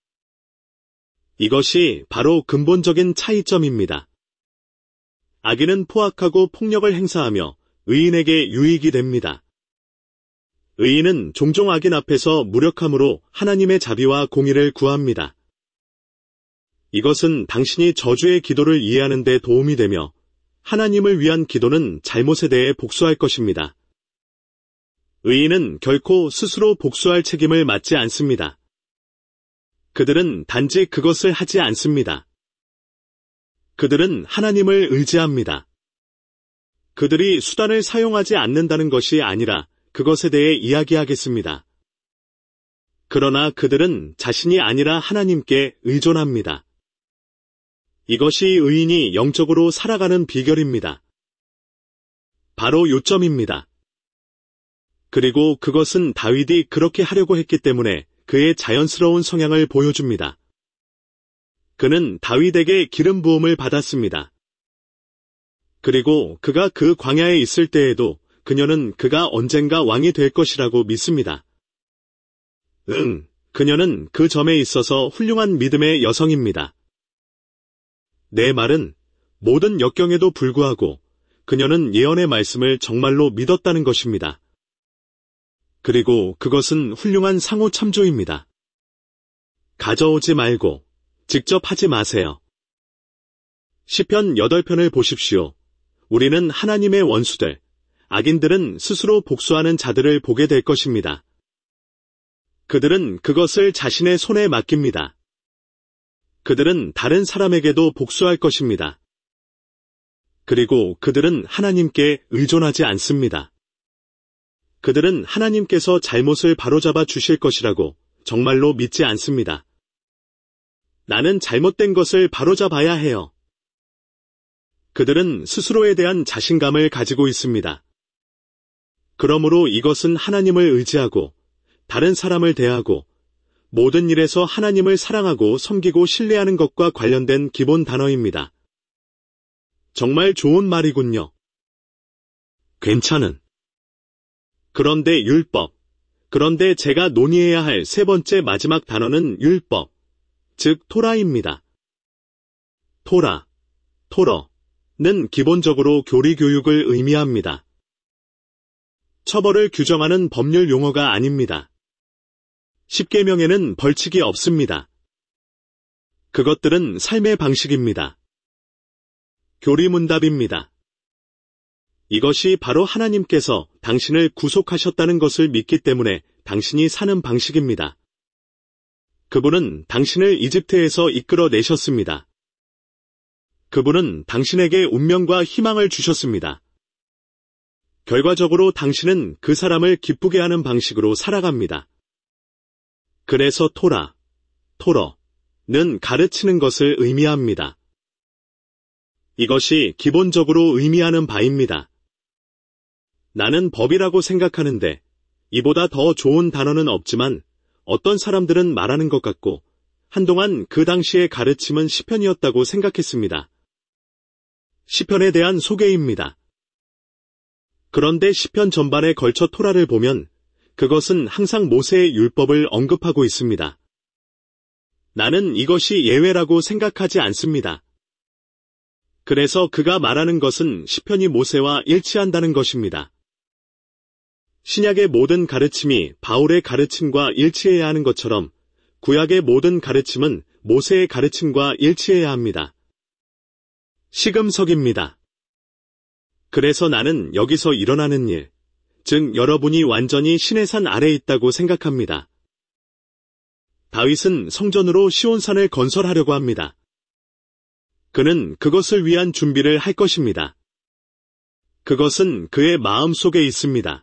이것이 바로 근본적인 차이점입니다. 악인은 포악하고 폭력을 행사하며 의인에게 유익이 됩니다. 의인은 종종 악인 앞에서 무력함으로 하나님의 자비와 공의를 구합니다. 이것은 당신이 저주의 기도를 이해하는 데 도움이 되며 하나님을 위한 기도는 잘못에 대해 복수할 것입니다. 의인은 결코 스스로 복수할 책임을 맡지 않습니다. 그들은 단지 그것을 하지 않습니다. 그들은 하나님을 의지합니다. 그들이 수단을 사용하지 않는다는 것이 아니라 그것에 대해 이야기하겠습니다. 그러나 그들은 자신이 아니라 하나님께 의존합니다. 이것이 의인이 영적으로 살아가는 비결입니다. 바로 요점입니다. 그리고 그것은 다윗이 그렇게 하려고 했기 때문에 그의 자연스러운 성향을 보여줍니다. 그는 다윗에게 기름 부음을 받았습니다. 그리고 그가 그 광야에 있을 때에도 그녀는 그가 언젠가 왕이 될 것이라고 믿습니다. 그녀는 그 점에 있어서 훌륭한 믿음의 여성입니다. 내 말은 모든 역경에도 불구하고 그녀는 예언의 말씀을 정말로 믿었다는 것입니다. 그리고 그것은 훌륭한 상호 참조입니다. 가져오지 말고 직접 하지 마세요. 시편 8편을 보십시오. 우리는 하나님의 원수들, 악인들은 스스로 복수하는 자들을 보게 될 것입니다. 그들은 그것을 자신의 손에 맡깁니다. 그들은 다른 사람에게도 복수할 것입니다. 그리고 그들은 하나님께 의존하지 않습니다. 그들은 하나님께서 잘못을 바로잡아 주실 것이라고 정말로 믿지 않습니다. 나는 잘못된 것을 바로잡아야 해요. 그들은 스스로에 대한 자신감을 가지고 있습니다. 그러므로 이것은 하나님을 의지하고 다른 사람을 대하고 모든 일에서 하나님을 사랑하고 섬기고 신뢰하는 것과 관련된 기본 단어입니다. 정말 좋은 말이군요. 괜찮은. 그런데 율법. 그런데 제가 논의해야 할 세 번째 마지막 단어는 율법, 즉 토라입니다. 토러는 기본적으로 교리 교육을 의미합니다. 처벌을 규정하는 법률 용어가 아닙니다. 십계명에는 벌칙이 없습니다. 그것들은 삶의 방식입니다. 교리문답입니다. 이것이 바로 하나님께서 당신을 구속하셨다는 것을 믿기 때문에 당신이 사는 방식입니다. 그분은 당신을 이집트에서 이끌어내셨습니다. 그분은 당신에게 운명과 희망을 주셨습니다. 결과적으로 당신은 그 사람을 기쁘게 하는 방식으로 살아갑니다. 그래서 토러는 가르치는 것을 의미합니다. 이것이 기본적으로 의미하는 바입니다. 나는 법이라고 생각하는데 이보다 더 좋은 단어는 없지만 어떤 사람들은 말하는 것 같고 한동안 그 당시의 가르침은 시편이었다고 생각했습니다. 시편에 대한 소개입니다. 그런데 시편 전반에 걸쳐 토라를 보면 그것은 항상 모세의 율법을 언급하고 있습니다. 나는 이것이 예외라고 생각하지 않습니다. 그래서 그가 말하는 것은 시편이 모세와 일치한다는 것입니다. 신약의 모든 가르침이 바울의 가르침과 일치해야 하는 것처럼 구약의 모든 가르침은 모세의 가르침과 일치해야 합니다. 시금석입니다. 그래서 나는 여기서 일어나는 일, 즉 여러분이 완전히 시내산 아래에 있다고 생각합니다. 다윗은 성전으로 시온산을 건설하려고 합니다. 그는 그것을 위한 준비를 할 것입니다. 그것은 그의 마음 속에 있습니다.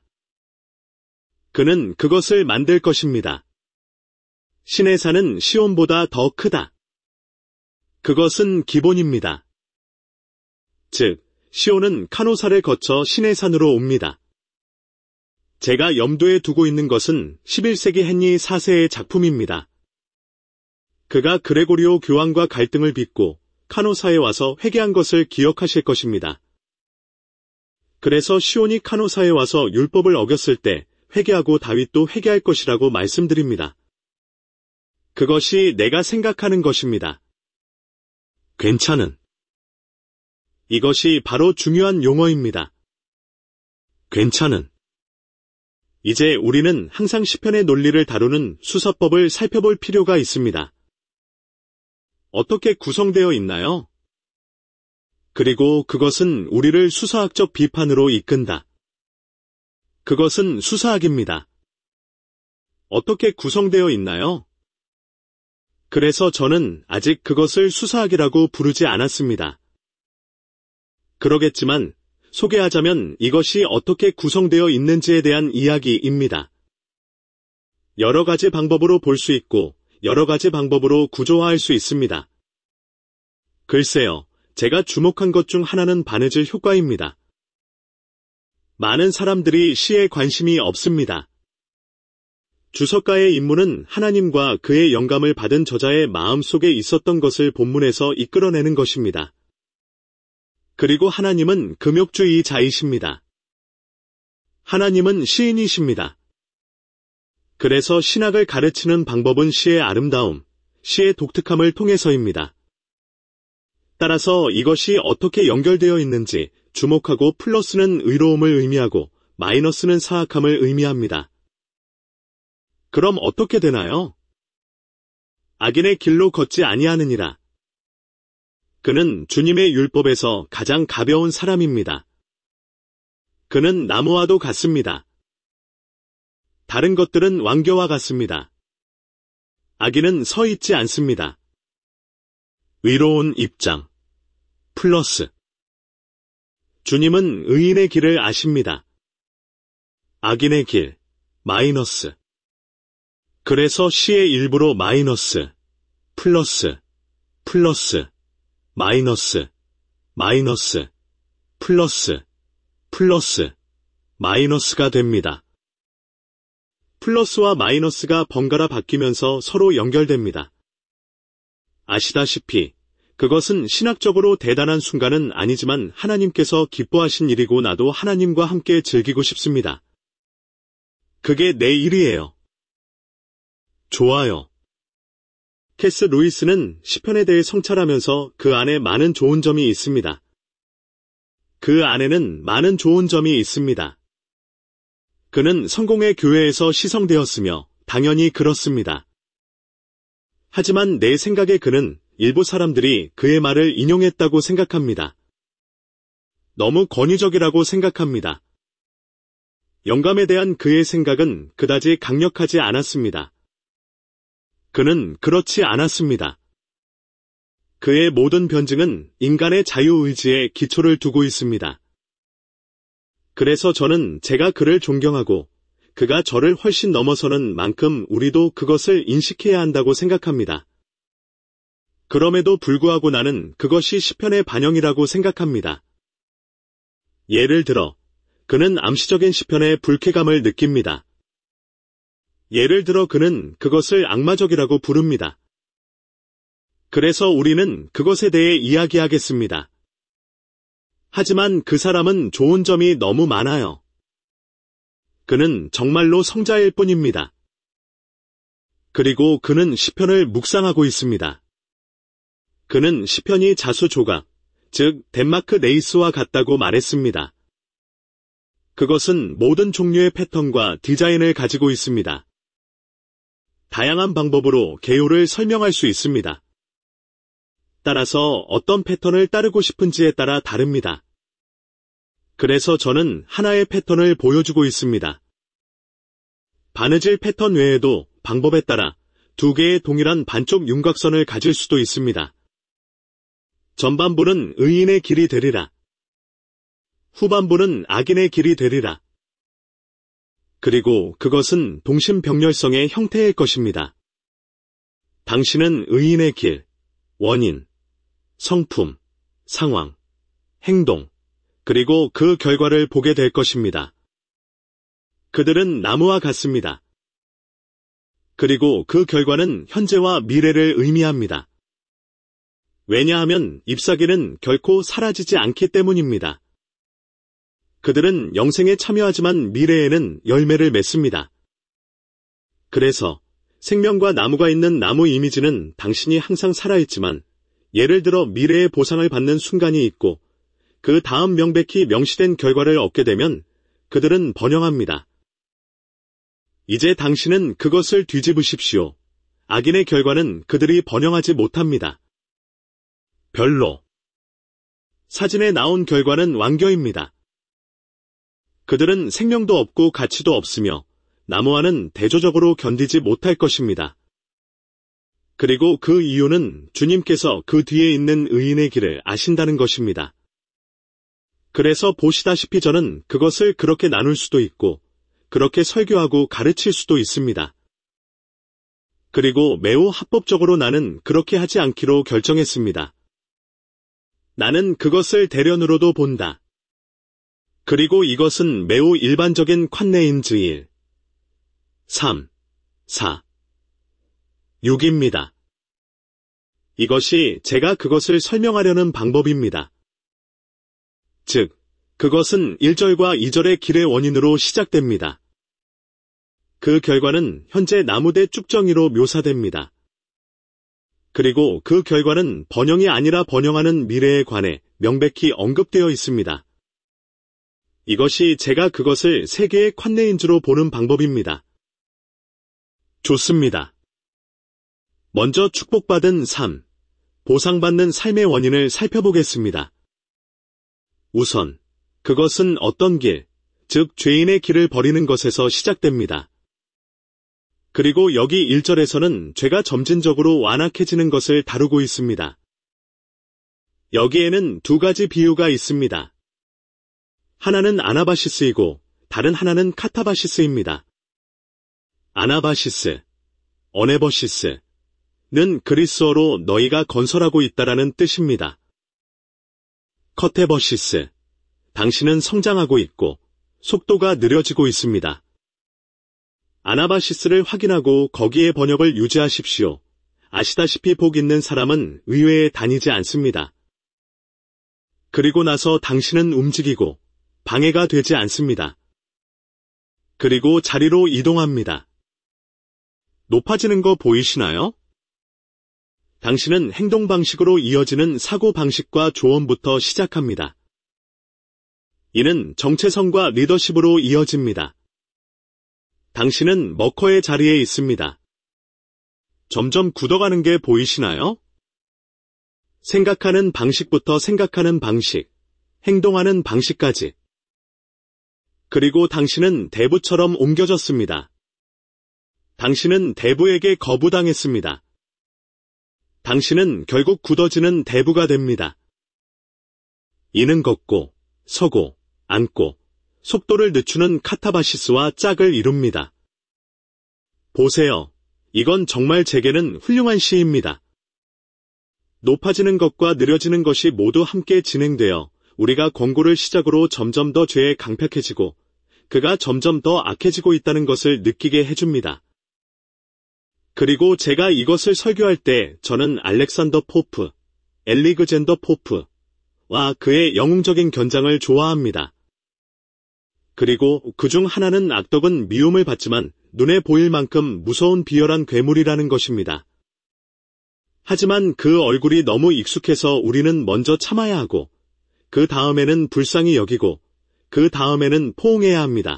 그는 그것을 만들 것입니다. 시내산은 시온보다 더 크다. 그것은 기본입니다. 즉, 시온은 카노사를 거쳐 시내산으로 옵니다. 제가 염두에 두고 있는 것은 11세기 헨리 4세의 작품입니다. 그가 그레고리오 교황과 갈등을 빚고 카노사에 와서 회개한 것을 기억하실 것입니다. 그래서 시온이 카노사에 와서 율법을 어겼을 때 회개하고 다윗도 회개할 것이라고 말씀드립니다. 그것이 내가 생각하는 것입니다. 괜찮은. 이것이 바로 중요한 용어입니다. 괜찮은. 이제 우리는 항상 시편의 논리를 다루는 수사법을 살펴볼 필요가 있습니다. 어떻게 구성되어 있나요? 그리고 그것은 우리를 수사학적 비판으로 이끈다. 그것은 수사학입니다. 어떻게 구성되어 있나요? 그래서 저는 아직 그것을 수사학이라고 부르지 않았습니다. 그러겠지만 소개하자면 이것이 어떻게 구성되어 있는지에 대한 이야기입니다. 여러 가지 방법으로 볼 수 있고 여러 가지 방법으로 구조화할 수 있습니다. 글쎄요, 제가 주목한 것 중 하나는 바느질 효과입니다. 많은 사람들이 시에 관심이 없습니다. 주석가의 임무는 하나님과 그의 영감을 받은 저자의 마음 속에 있었던 것을 본문에서 이끌어내는 것입니다. 그리고 하나님은 금욕주의자이십니다. 하나님은 시인이십니다. 그래서 신학을 가르치는 방법은 시의 아름다움, 시의 독특함을 통해서입니다. 따라서 이것이 어떻게 연결되어 있는지 주목하고 플러스는 의로움을 의미하고 마이너스는 사악함을 의미합니다. 그럼 어떻게 되나요? 악인의 길로 걷지 아니하느니라. 그는 주님의 율법에서 가장 가벼운 사람입니다. 그는 나무와도 같습니다. 다른 것들은 왕겨와 같습니다. 악인은 서 있지 않습니다. 의로운 입장, 플러스. 주님은 의인의 길을 아십니다. 악인의 길, 마이너스. 그래서 시의 일부로 마이너스, 플러스, 플러스, 마이너스, 마이너스, 플러스, 플러스, 마이너스가 됩니다. 플러스와 마이너스가 번갈아 바뀌면서 서로 연결됩니다. 아시다시피 그것은 신학적으로 대단한 순간은 아니지만 하나님께서 기뻐하신 일이고 나도 하나님과 함께 즐기고 싶습니다. 그게 내 일이에요. 좋아요. 캐스 루이스는 시편에 대해 성찰하면서 그 안에 많은 좋은 점이 있습니다. 그 안에는 많은 좋은 점이 있습니다. 그는 성공의 교회에서 시성되었으며 당연히 그렇습니다. 하지만 내 생각에 그는 일부 사람들이 그의 말을 인용했다고 생각합니다. 너무 권위적이라고 생각합니다. 영감에 대한 그의 생각은 그다지 강력하지 않았습니다. 그는 그렇지 않았습니다. 그의 모든 변증은 인간의 자유의지에 기초를 두고 있습니다. 그래서 저는 제가 그를 존경하고 그가 저를 훨씬 넘어서는 만큼 우리도 그것을 인식해야 한다고 생각합니다. 그럼에도 불구하고 나는 그것이 시편의 반영이라고 생각합니다. 예를 들어, 그는 암시적인 시편의 불쾌감을 느낍니다. 예를 들어 그는 그것을 악마적이라고 부릅니다. 그래서 우리는 그것에 대해 이야기하겠습니다. 하지만 그 사람은 좋은 점이 너무 많아요. 그는 정말로 성자일 뿐입니다. 그리고 그는 시편을 묵상하고 있습니다. 그는 시편이 자수조각, 즉 덴마크 네이스와 같다고 말했습니다. 그것은 모든 종류의 패턴과 디자인을 가지고 있습니다. 다양한 방법으로 개요를 설명할 수 있습니다. 따라서 어떤 패턴을 따르고 싶은지에 따라 다릅니다. 그래서 저는 하나의 패턴을 보여주고 있습니다. 바느질 패턴 외에도 방법에 따라 두 개의 동일한 반쪽 윤곽선을 가질 수도 있습니다. 전반부는 의인의 길이 되리라. 후반부는 악인의 길이 되리라. 그리고 그것은 동심병렬성의 형태일 것입니다. 당신은 의인의 길, 원인, 성품, 상황, 행동, 그리고 그 결과를 보게 될 것입니다. 그들은 나무와 같습니다. 그리고 그 결과는 현재와 미래를 의미합니다. 왜냐하면 잎사귀는 결코 사라지지 않기 때문입니다. 그들은 영생에 참여하지만 미래에는 열매를 맺습니다. 그래서 생명과 나무가 있는 나무 이미지는 당신이 항상 살아있지만 예를 들어 미래의 보상을 받는 순간이 있고 그 다음 명백히 명시된 결과를 얻게 되면 그들은 번영합니다. 이제 당신은 그것을 뒤집으십시오. 악인의 결과는 그들이 번영하지 못합니다. 별로. 사진에 나온 결과는 완교입니다. 그들은 생명도 없고 가치도 없으며 나무와는 대조적으로 견디지 못할 것입니다. 그리고 그 이유는 주님께서 그 뒤에 있는 의인의 길을 아신다는 것입니다. 그래서 보시다시피 저는 그것을 그렇게 나눌 수도 있고 그렇게 설교하고 가르칠 수도 있습니다. 그리고 매우 합법적으로 나는 그렇게 하지 않기로 결정했습니다. 나는 그것을 대련으로도 본다. 그리고 이것은 매우 일반적인 콴네인즈 3, 4, 6입니다. 이것이 제가 그것을 설명하려는 방법입니다. 즉, 그것은 1절과 2절의 길의 원인으로 시작됩니다. 그 결과는 현재 나무대 쭉정이로 묘사됩니다. 그리고 그 결과는 번영이 아니라 번영하는 미래에 관해 명백히 언급되어 있습니다. 이것이 제가 그것을 세 개의 콴네인즈로 보는 방법입니다. 좋습니다. 먼저 축복받은 삶, 보상받는 삶의 원인을 살펴보겠습니다. 우선, 그것은 어떤 길, 즉 죄인의 길을 버리는 것에서 시작됩니다. 그리고 여기 1절에서는 죄가 점진적으로 완악해지는 것을 다루고 있습니다. 여기에는 두 가지 비유가 있습니다. 하나는 아나바시스이고 다른 하나는 카타바시스입니다. 아나바시스, 어네버시스는 그리스어로 너희가 건설하고 있다라는 뜻입니다. 커테버시스, 당신은 성장하고 있고 속도가 느려지고 있습니다. 아나바시스를 확인하고 거기에 번역을 유지하십시오. 아시다시피 복 있는 사람은 의회에 다니지 않습니다. 그리고 나서 당신은 움직이고 방해가 되지 않습니다. 그리고 자리로 이동합니다. 높아지는 거 보이시나요? 당신은 행동 방식으로 이어지는 사고 방식과 조언부터 시작합니다. 이는 정체성과 리더십으로 이어집니다. 당신은 머커의 자리에 있습니다. 점점 굳어가는 게 보이시나요? 생각하는 방식부터 생각하는 방식, 행동하는 방식까지. 그리고 당신은 대부처럼 옮겨졌습니다. 당신은 대부에게 거부당했습니다. 당신은 결국 굳어지는 대부가 됩니다. 이는 걷고, 서고, 앉고, 속도를 늦추는 카타바시스와 짝을 이룹니다. 보세요. 이건 정말 제게는 훌륭한 시입니다. 높아지는 것과 느려지는 것이 모두 함께 진행되어 우리가 권고를 시작으로 점점 더 죄에 강팍해지고 그가 점점 더 악해지고 있다는 것을 느끼게 해줍니다. 그리고 제가 이것을 설교할 때 저는 알렉산더 포프, 엘리그젠더 포프와 그의 영웅적인 견장을 좋아합니다. 그리고 그중 하나는 악덕은 미움을 받지만 눈에 보일 만큼 무서운 비열한 괴물이라는 것입니다. 하지만 그 얼굴이 너무 익숙해서 우리는 먼저 참아야 하고 그 다음에는 불쌍히 여기고 그 다음에는 포옹해야 합니다.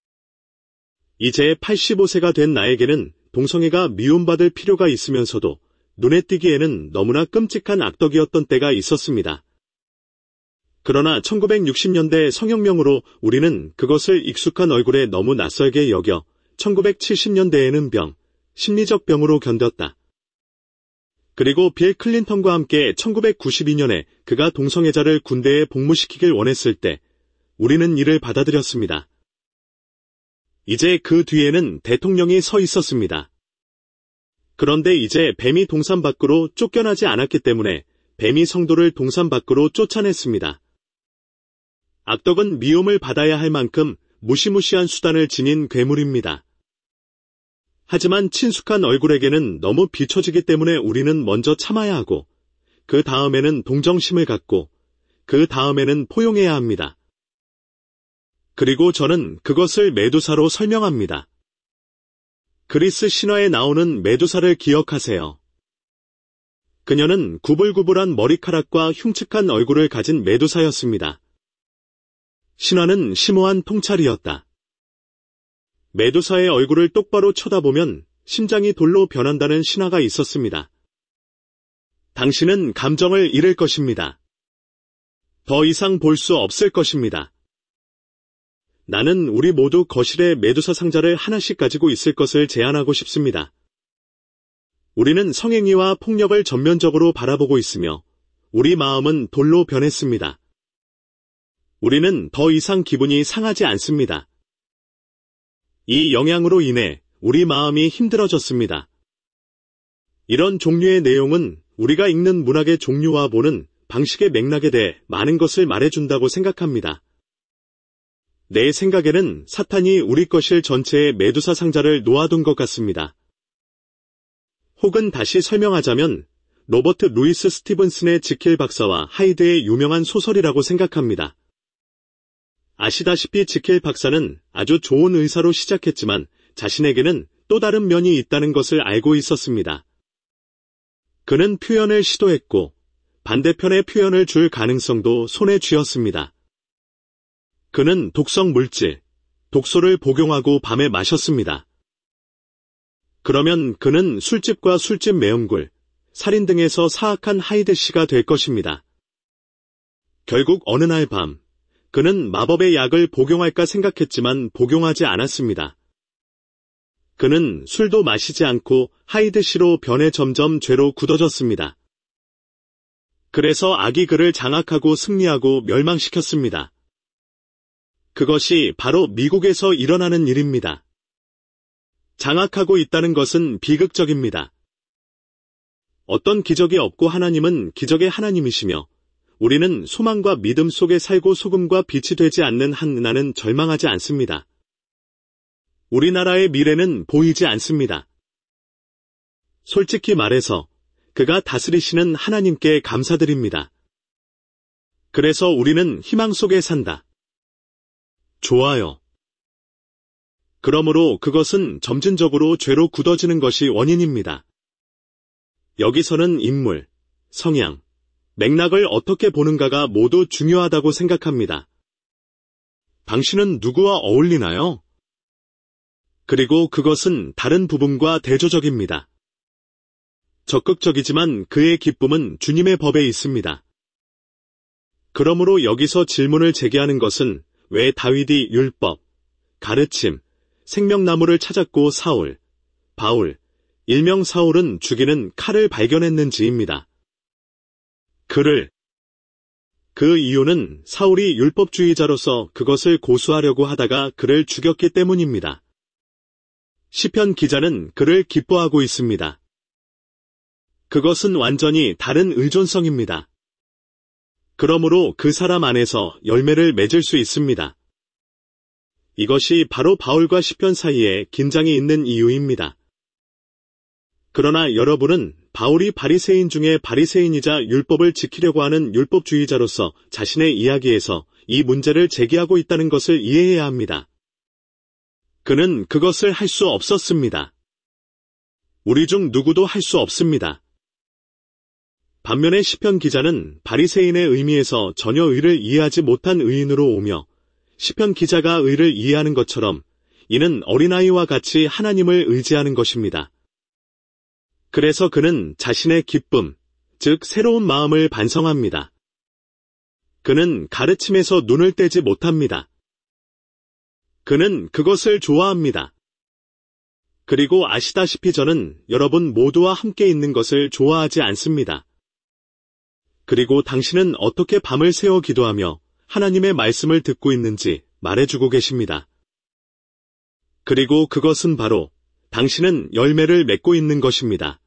이제 85세가 된 나에게는 동성애가 미움받을 필요가 있으면서도 눈에 띄기에는 너무나 끔찍한 악덕이었던 때가 있었습니다. 그러나 1960년대 성혁명으로 우리는 그것을 익숙한 얼굴에 너무 낯설게 여겨 1970년대에는 심리적 병으로 견뎠다. 그리고 빌 클린턴과 함께 1992년에 그가 동성애자를 군대에 복무시키길 원했을 때 우리는 이를 받아들였습니다. 이제 그 뒤에는 대통령이 서 있었습니다. 그런데 이제 뱀이 동산 밖으로 쫓겨나지 않았기 때문에 뱀이 성도를 동산 밖으로 쫓아냈습니다. 악덕은 미움을 받아야 할 만큼 무시무시한 수단을 지닌 괴물입니다. 하지만 친숙한 얼굴에게는 너무 비춰지기 때문에 우리는 먼저 참아야 하고 그 다음에는 동정심을 갖고 그 다음에는 포용해야 합니다. 그리고 저는 그것을 메두사로 설명합니다. 그리스 신화에 나오는 메두사를 기억하세요. 그녀는 구불구불한 머리카락과 흉측한 얼굴을 가진 메두사였습니다. 신화는 심오한 통찰이었다. 메두사의 얼굴을 똑바로 쳐다보면 심장이 돌로 변한다는 신화가 있었습니다. 당신은 감정을 잃을 것입니다. 더 이상 볼 수 없을 것입니다. 나는 우리 모두 거실에 메두사 상자를 하나씩 가지고 있을 것을 제안하고 싶습니다. 우리는 성행위와 폭력을 전면적으로 바라보고 있으며 우리 마음은 돌로 변했습니다. 우리는 더 이상 기분이 상하지 않습니다. 이 영향으로 인해 우리 마음이 힘들어졌습니다. 이런 종류의 내용은 우리가 읽는 문학의 종류와 보는 방식의 맥락에 대해 많은 것을 말해준다고 생각합니다. 내 생각에는 사탄이 우리 거실 전체에 메두사 상자를 놓아둔 것 같습니다. 혹은 다시 설명하자면 로버트 루이스 스티븐슨의 지킬 박사와 하이드의 유명한 소설이라고 생각합니다. 아시다시피 지킬 박사는 아주 좋은 의사로 시작했지만 자신에게는 또 다른 면이 있다는 것을 알고 있었습니다. 그는 표현을 시도했고 반대편의 표현을 줄 가능성도 손에 쥐었습니다. 그는 독성 물질, 독소를 복용하고 밤에 마셨습니다. 그러면 그는 술집과 술집 매음굴, 살인 등에서 사악한 하이드 씨가 될 것입니다. 결국 어느 날 밤, 그는 마법의 약을 복용할까 생각했지만 복용하지 않았습니다. 그는 술도 마시지 않고 하이드 씨로 변해 점점 죄로 굳어졌습니다. 그래서 악이 그를 장악하고 승리하고 멸망시켰습니다. 그것이 바로 미국에서 일어나는 일입니다. 장악하고 있다는 것은 비극적입니다. 어떤 기적이 없고 하나님은 기적의 하나님이시며 우리는 소망과 믿음 속에 살고 소금과 빛이 되지 않는 한 나는 절망하지 않습니다. 우리나라의 미래는 보이지 않습니다. 솔직히 말해서 그가 다스리시는 하나님께 감사드립니다. 그래서 우리는 희망 속에 산다. 좋아요. 그러므로 그것은 점진적으로 죄로 굳어지는 것이 원인입니다. 여기서는 인물, 성향, 맥락을 어떻게 보는가가 모두 중요하다고 생각합니다. 당신은 누구와 어울리나요? 그리고 그것은 다른 부분과 대조적입니다. 적극적이지만 그의 기쁨은 주님의 법에 있습니다. 그러므로 여기서 질문을 제기하는 것은 왜 다윗이 율법, 가르침, 생명나무를 찾았고 바울, 일명 사울은 죽이는 칼을 발견했는지입니다. 그 이유는 사울이 율법주의자로서 그것을 고수하려고 하다가 그를 죽였기 때문입니다. 시편 기자는 그를 기뻐하고 있습니다. 그것은 완전히 다른 의존성입니다. 그러므로 그 사람 안에서 열매를 맺을 수 있습니다. 이것이 바로 바울과 시편 사이에 긴장이 있는 이유입니다. 그러나 여러분은 바울이 바리새인 중에 바리새인이자 율법을 지키려고 하는 율법주의자로서 자신의 이야기에서 이 문제를 제기하고 있다는 것을 이해해야 합니다. 그는 그것을 할 수 없었습니다. 우리 중 누구도 할 수 없습니다. 반면에 시편 기자는 바리새인의 의미에서 전혀 의를 이해하지 못한 의인으로 오며 시편 기자가 의를 이해하는 것처럼 이는 어린아이와 같이 하나님을 의지하는 것입니다. 그래서 그는 자신의 기쁨, 즉 새로운 마음을 반성합니다. 그는 가르침에서 눈을 떼지 못합니다. 그는 그것을 좋아합니다. 그리고 아시다시피 저는 여러분 모두와 함께 있는 것을 좋아하지 않습니다. 그리고 당신은 어떻게 밤을 새워 기도하며 하나님의 말씀을 듣고 있는지 말해주고 계십니다. 그리고 그것은 바로 당신은 열매를 맺고 있는 것입니다.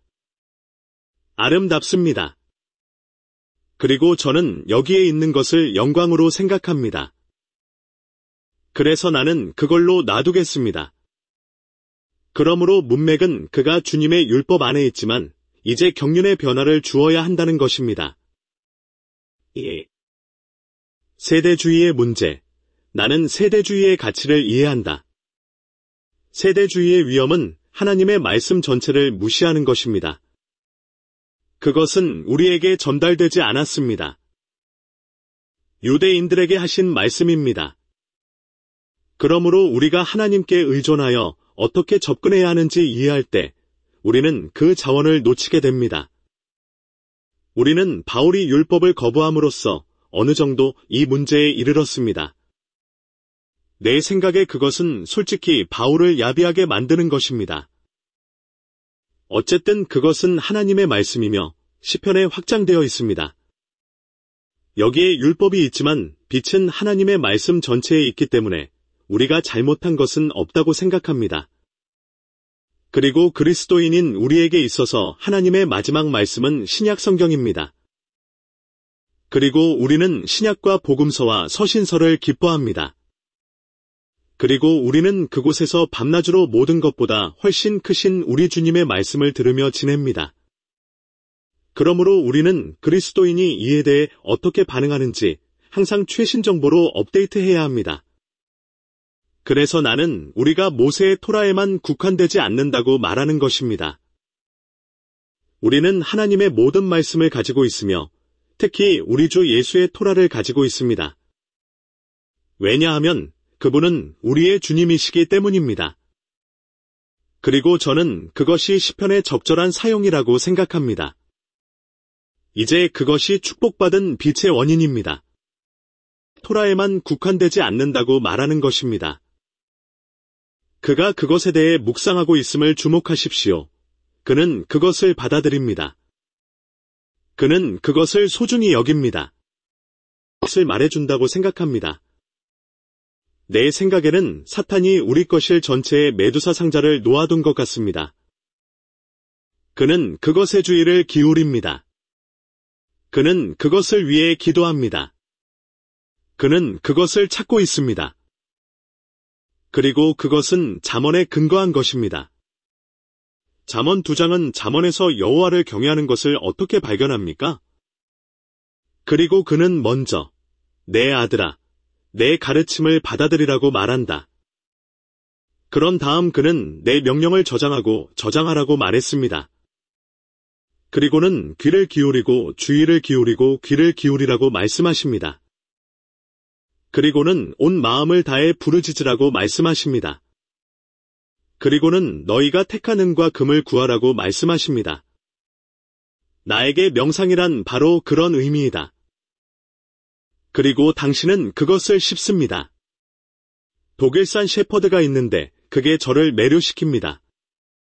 아름답습니다. 그리고 저는 여기에 있는 것을 영광으로 생각합니다. 그래서 나는 그걸로 놔두겠습니다. 그러므로 문맥은 그가 주님의 율법 안에 있지만 이제 경륜의 변화를 주어야 한다는 것입니다. 예. 세대주의의 문제. 나는 세대주의의 가치를 이해한다. 세대주의의 위험은 하나님의 말씀 전체를 무시하는 것입니다. 그것은 우리에게 전달되지 않았습니다. 유대인들에게 하신 말씀입니다. 그러므로 우리가 하나님께 의존하여 어떻게 접근해야 하는지 이해할 때 우리는 그 자원을 놓치게 됩니다. 우리는 바울이 율법을 거부함으로써 어느 정도 이 문제에 이르렀습니다. 내 생각에 그것은 솔직히 바울을 야비하게 만드는 것입니다. 어쨌든 그것은 하나님의 말씀이며 시편에 확장되어 있습니다. 여기에 율법이 있지만 빛은 하나님의 말씀 전체에 있기 때문에 우리가 잘못한 것은 없다고 생각합니다. 그리고 그리스도인인 우리에게 있어서 하나님의 마지막 말씀은 신약 성경입니다. 그리고 우리는 신약과 복음서와 서신서를 기뻐합니다. 그리고 우리는 그곳에서 밤낮으로 모든 것보다 훨씬 크신 우리 주님의 말씀을 들으며 지냅니다. 그러므로 우리는 그리스도인이 이에 대해 어떻게 반응하는지 항상 최신 정보로 업데이트해야 합니다. 그래서 나는 우리가 모세의 토라에만 국한되지 않는다고 말하는 것입니다. 우리는 하나님의 모든 말씀을 가지고 있으며 특히 우리 주 예수의 토라를 가지고 있습니다. 왜냐하면 그분은 우리의 주님이시기 때문입니다. 그리고 저는 그것이 시편의 적절한 사용이라고 생각합니다. 이제 그것이 축복받은 빛의 원인입니다. 토라에만 국한되지 않는다고 말하는 것입니다. 그가 그것에 대해 묵상하고 있음을 주목하십시오. 그는 그것을 받아들입니다. 그는 그것을 소중히 여깁니다. 것을 말해준다고 생각합니다. 내 생각에는 사탄이 우리 것일 전체에 메두사 상자를 놓아둔 것 같습니다. 그는 그것의 주의를 기울입니다. 그는 그것을 위해 기도합니다. 그는 그것을 찾고 있습니다. 그리고 그것은 잠언에 근거한 것입니다. 잠언 2장은 잠언에서 여호와를 경외하는 것을 어떻게 발견합니까? 그리고 그는 먼저 내 아들아, 내 가르침을 받아들이라고 말한다. 그런 다음 그는 내 명령을 저장하라고 말했습니다. 그리고는 귀를 기울이고 주의를 기울이고 귀를 기울이라고 말씀하십니다. 그리고는 온 마음을 다해 부르짖으라고 말씀하십니다. 그리고는 너희가 택한 은과 금을 구하라고 말씀하십니다. 나에게 명상이란 바로 그런 의미이다. 그리고 당신은 그것을 씹습니다. 독일산 셰퍼드가 있는데 그게 저를 매료시킵니다.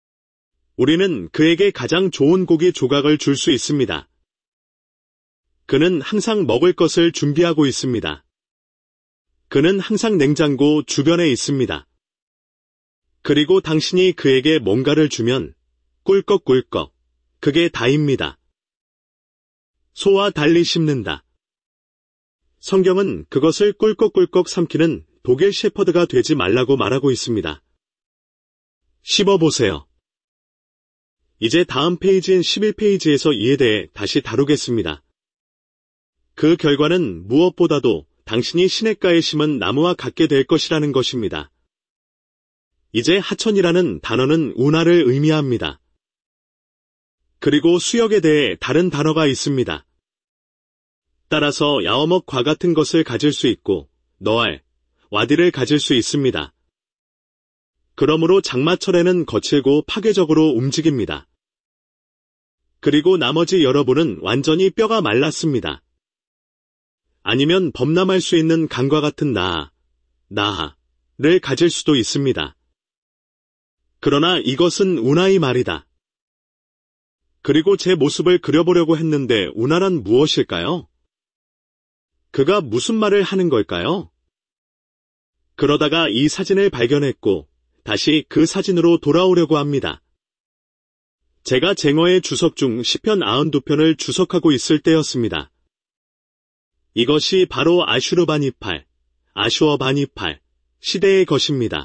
우리는 그에게 가장 좋은 고기 조각을 줄 수 있습니다. 그는 항상 먹을 것을 준비하고 있습니다. 그는 항상 냉장고 주변에 있습니다. 그리고 당신이 그에게 뭔가를 주면 꿀꺽꿀꺽, 그게 다입니다. 소와 달리 씹는다. 성경은 그것을 꿀꺽꿀꺽 삼키는 독일 shepherd가 되지 말라고 말하고 있습니다. 씹어보세요. 이제 다음 페이지인 11페이지에서 이에 대해 다시 다루겠습니다. 그 결과는 무엇보다도 당신이 시냇가에 심은 나무와 같게 될 것이라는 것입니다. 이제 하천이라는 단어는 운하를 의미합니다. 그리고 수역에 대해 다른 단어가 있습니다. 따라서 야어먹과 같은 것을 가질 수 있고 너알, 와디를 가질 수 있습니다. 그러므로 장마철에는 거칠고 파괴적으로 움직입니다. 그리고 나머지 여러분은 완전히 뼈가 말랐습니다. 아니면 범람할 수 있는 강과 같은 나하를 가질 수도 있습니다. 그러나 이것은 운하의 말이다. 그리고 제 모습을 그려보려고 했는데 운하란 무엇일까요? 그가 무슨 말을 하는 걸까요? 그러다가 이 사진을 발견했고 다시 그 사진으로 돌아오려고 합니다. 제가 쟁어의 주석 중 시편 92편을 주석하고 있을 때였습니다. 이것이 바로 아슈르바니팔, 아슈어바니팔 시대의 것입니다.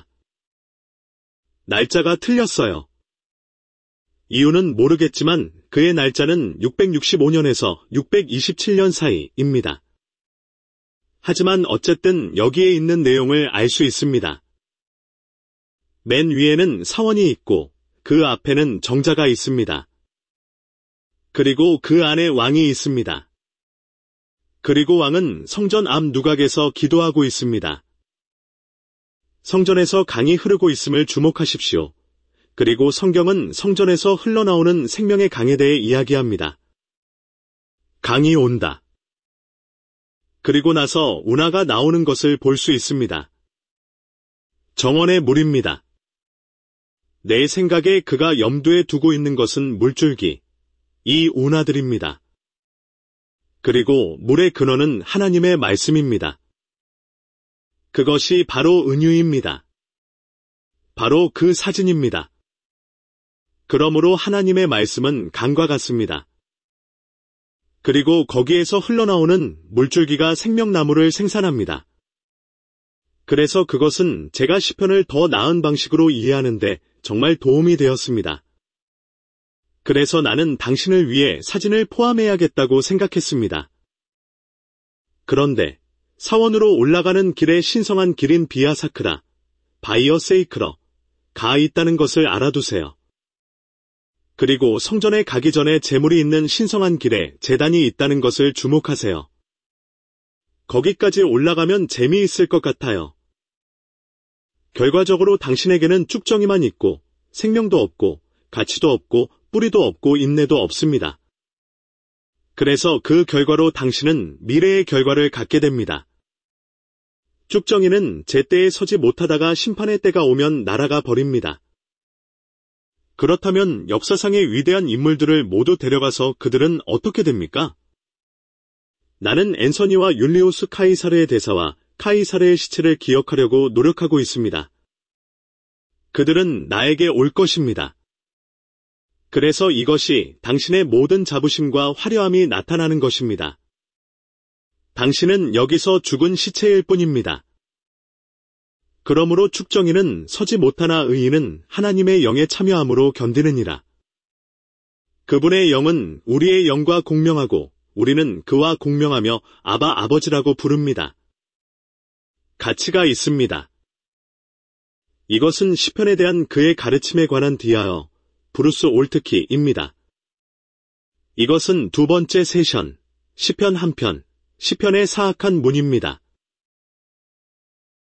날짜가 틀렸어요. 이유는 모르겠지만 그의 날짜는 665년에서 627년 사이입니다. 하지만 어쨌든 여기에 있는 내용을 알 수 있습니다. 맨 위에는 사원이 있고 그 앞에는 정자가 있습니다. 그리고 그 안에 왕이 있습니다. 그리고 왕은 성전 앞 누각에서 기도하고 있습니다. 성전에서 강이 흐르고 있음을 주목하십시오. 그리고 성경은 성전에서 흘러나오는 생명의 강에 대해 이야기합니다. 강이 온다. 그리고 나서 운하가 나오는 것을 볼 수 있습니다. 정원의 물입니다. 내 생각에 그가 염두에 두고 있는 것은 물줄기, 이 운하들입니다. 그리고 물의 근원은 하나님의 말씀입니다. 그것이 바로 은유입니다. 바로 그 사진입니다. 그러므로 하나님의 말씀은 강과 같습니다. 그리고 거기에서 흘러나오는 물줄기가 생명나무를 생산합니다. 그래서 그것은 제가 시편을 더 나은 방식으로 이해하는데 정말 도움이 되었습니다. 그래서 나는 당신을 위해 사진을 포함해야겠다고 생각했습니다. 그런데 사원으로 올라가는 길의 신성한 길인 비아사크라, 바이어 세이크러가 있다는 것을 알아두세요. 그리고 성전에 가기 전에 제물이 있는 신성한 길에 제단이 있다는 것을 주목하세요. 거기까지 올라가면 재미있을 것 같아요. 결과적으로 당신에게는 쭉정이만 있고 생명도 없고 가치도 없고 뿌리도 없고 인내도 없습니다. 그래서 그 결과로 당신은 미래의 결과를 갖게 됩니다. 쭉정이는 제때에 서지 못하다가 심판의 때가 오면 날아가 버립니다. 그렇다면 역사상의 위대한 인물들을 모두 데려가서 그들은 어떻게 됩니까? 나는 앤서니와 율리우스 카이사르의 대사와 카이사르의 시체를 기억하려고 노력하고 있습니다. 그들은 나에게 올 것입니다. 그래서 이것이 당신의 모든 자부심과 화려함이 나타나는 것입니다. 당신은 여기서 죽은 시체일 뿐입니다. 그러므로 축정이는 서지 못하나 의인은 하나님의 영에 참여함으로 견디느니라. 그분의 영은 우리의 영과 공명하고 우리는 그와 공명하며 아바 아버지라고 부릅니다. 가치가 있습니다. 이것은 시편에 대한 그의 가르침에 관한 디아어, 브루스 올트키입니다. 이것은 두 번째 세션, 시편 한 편, 시편의 사악한 문입니다.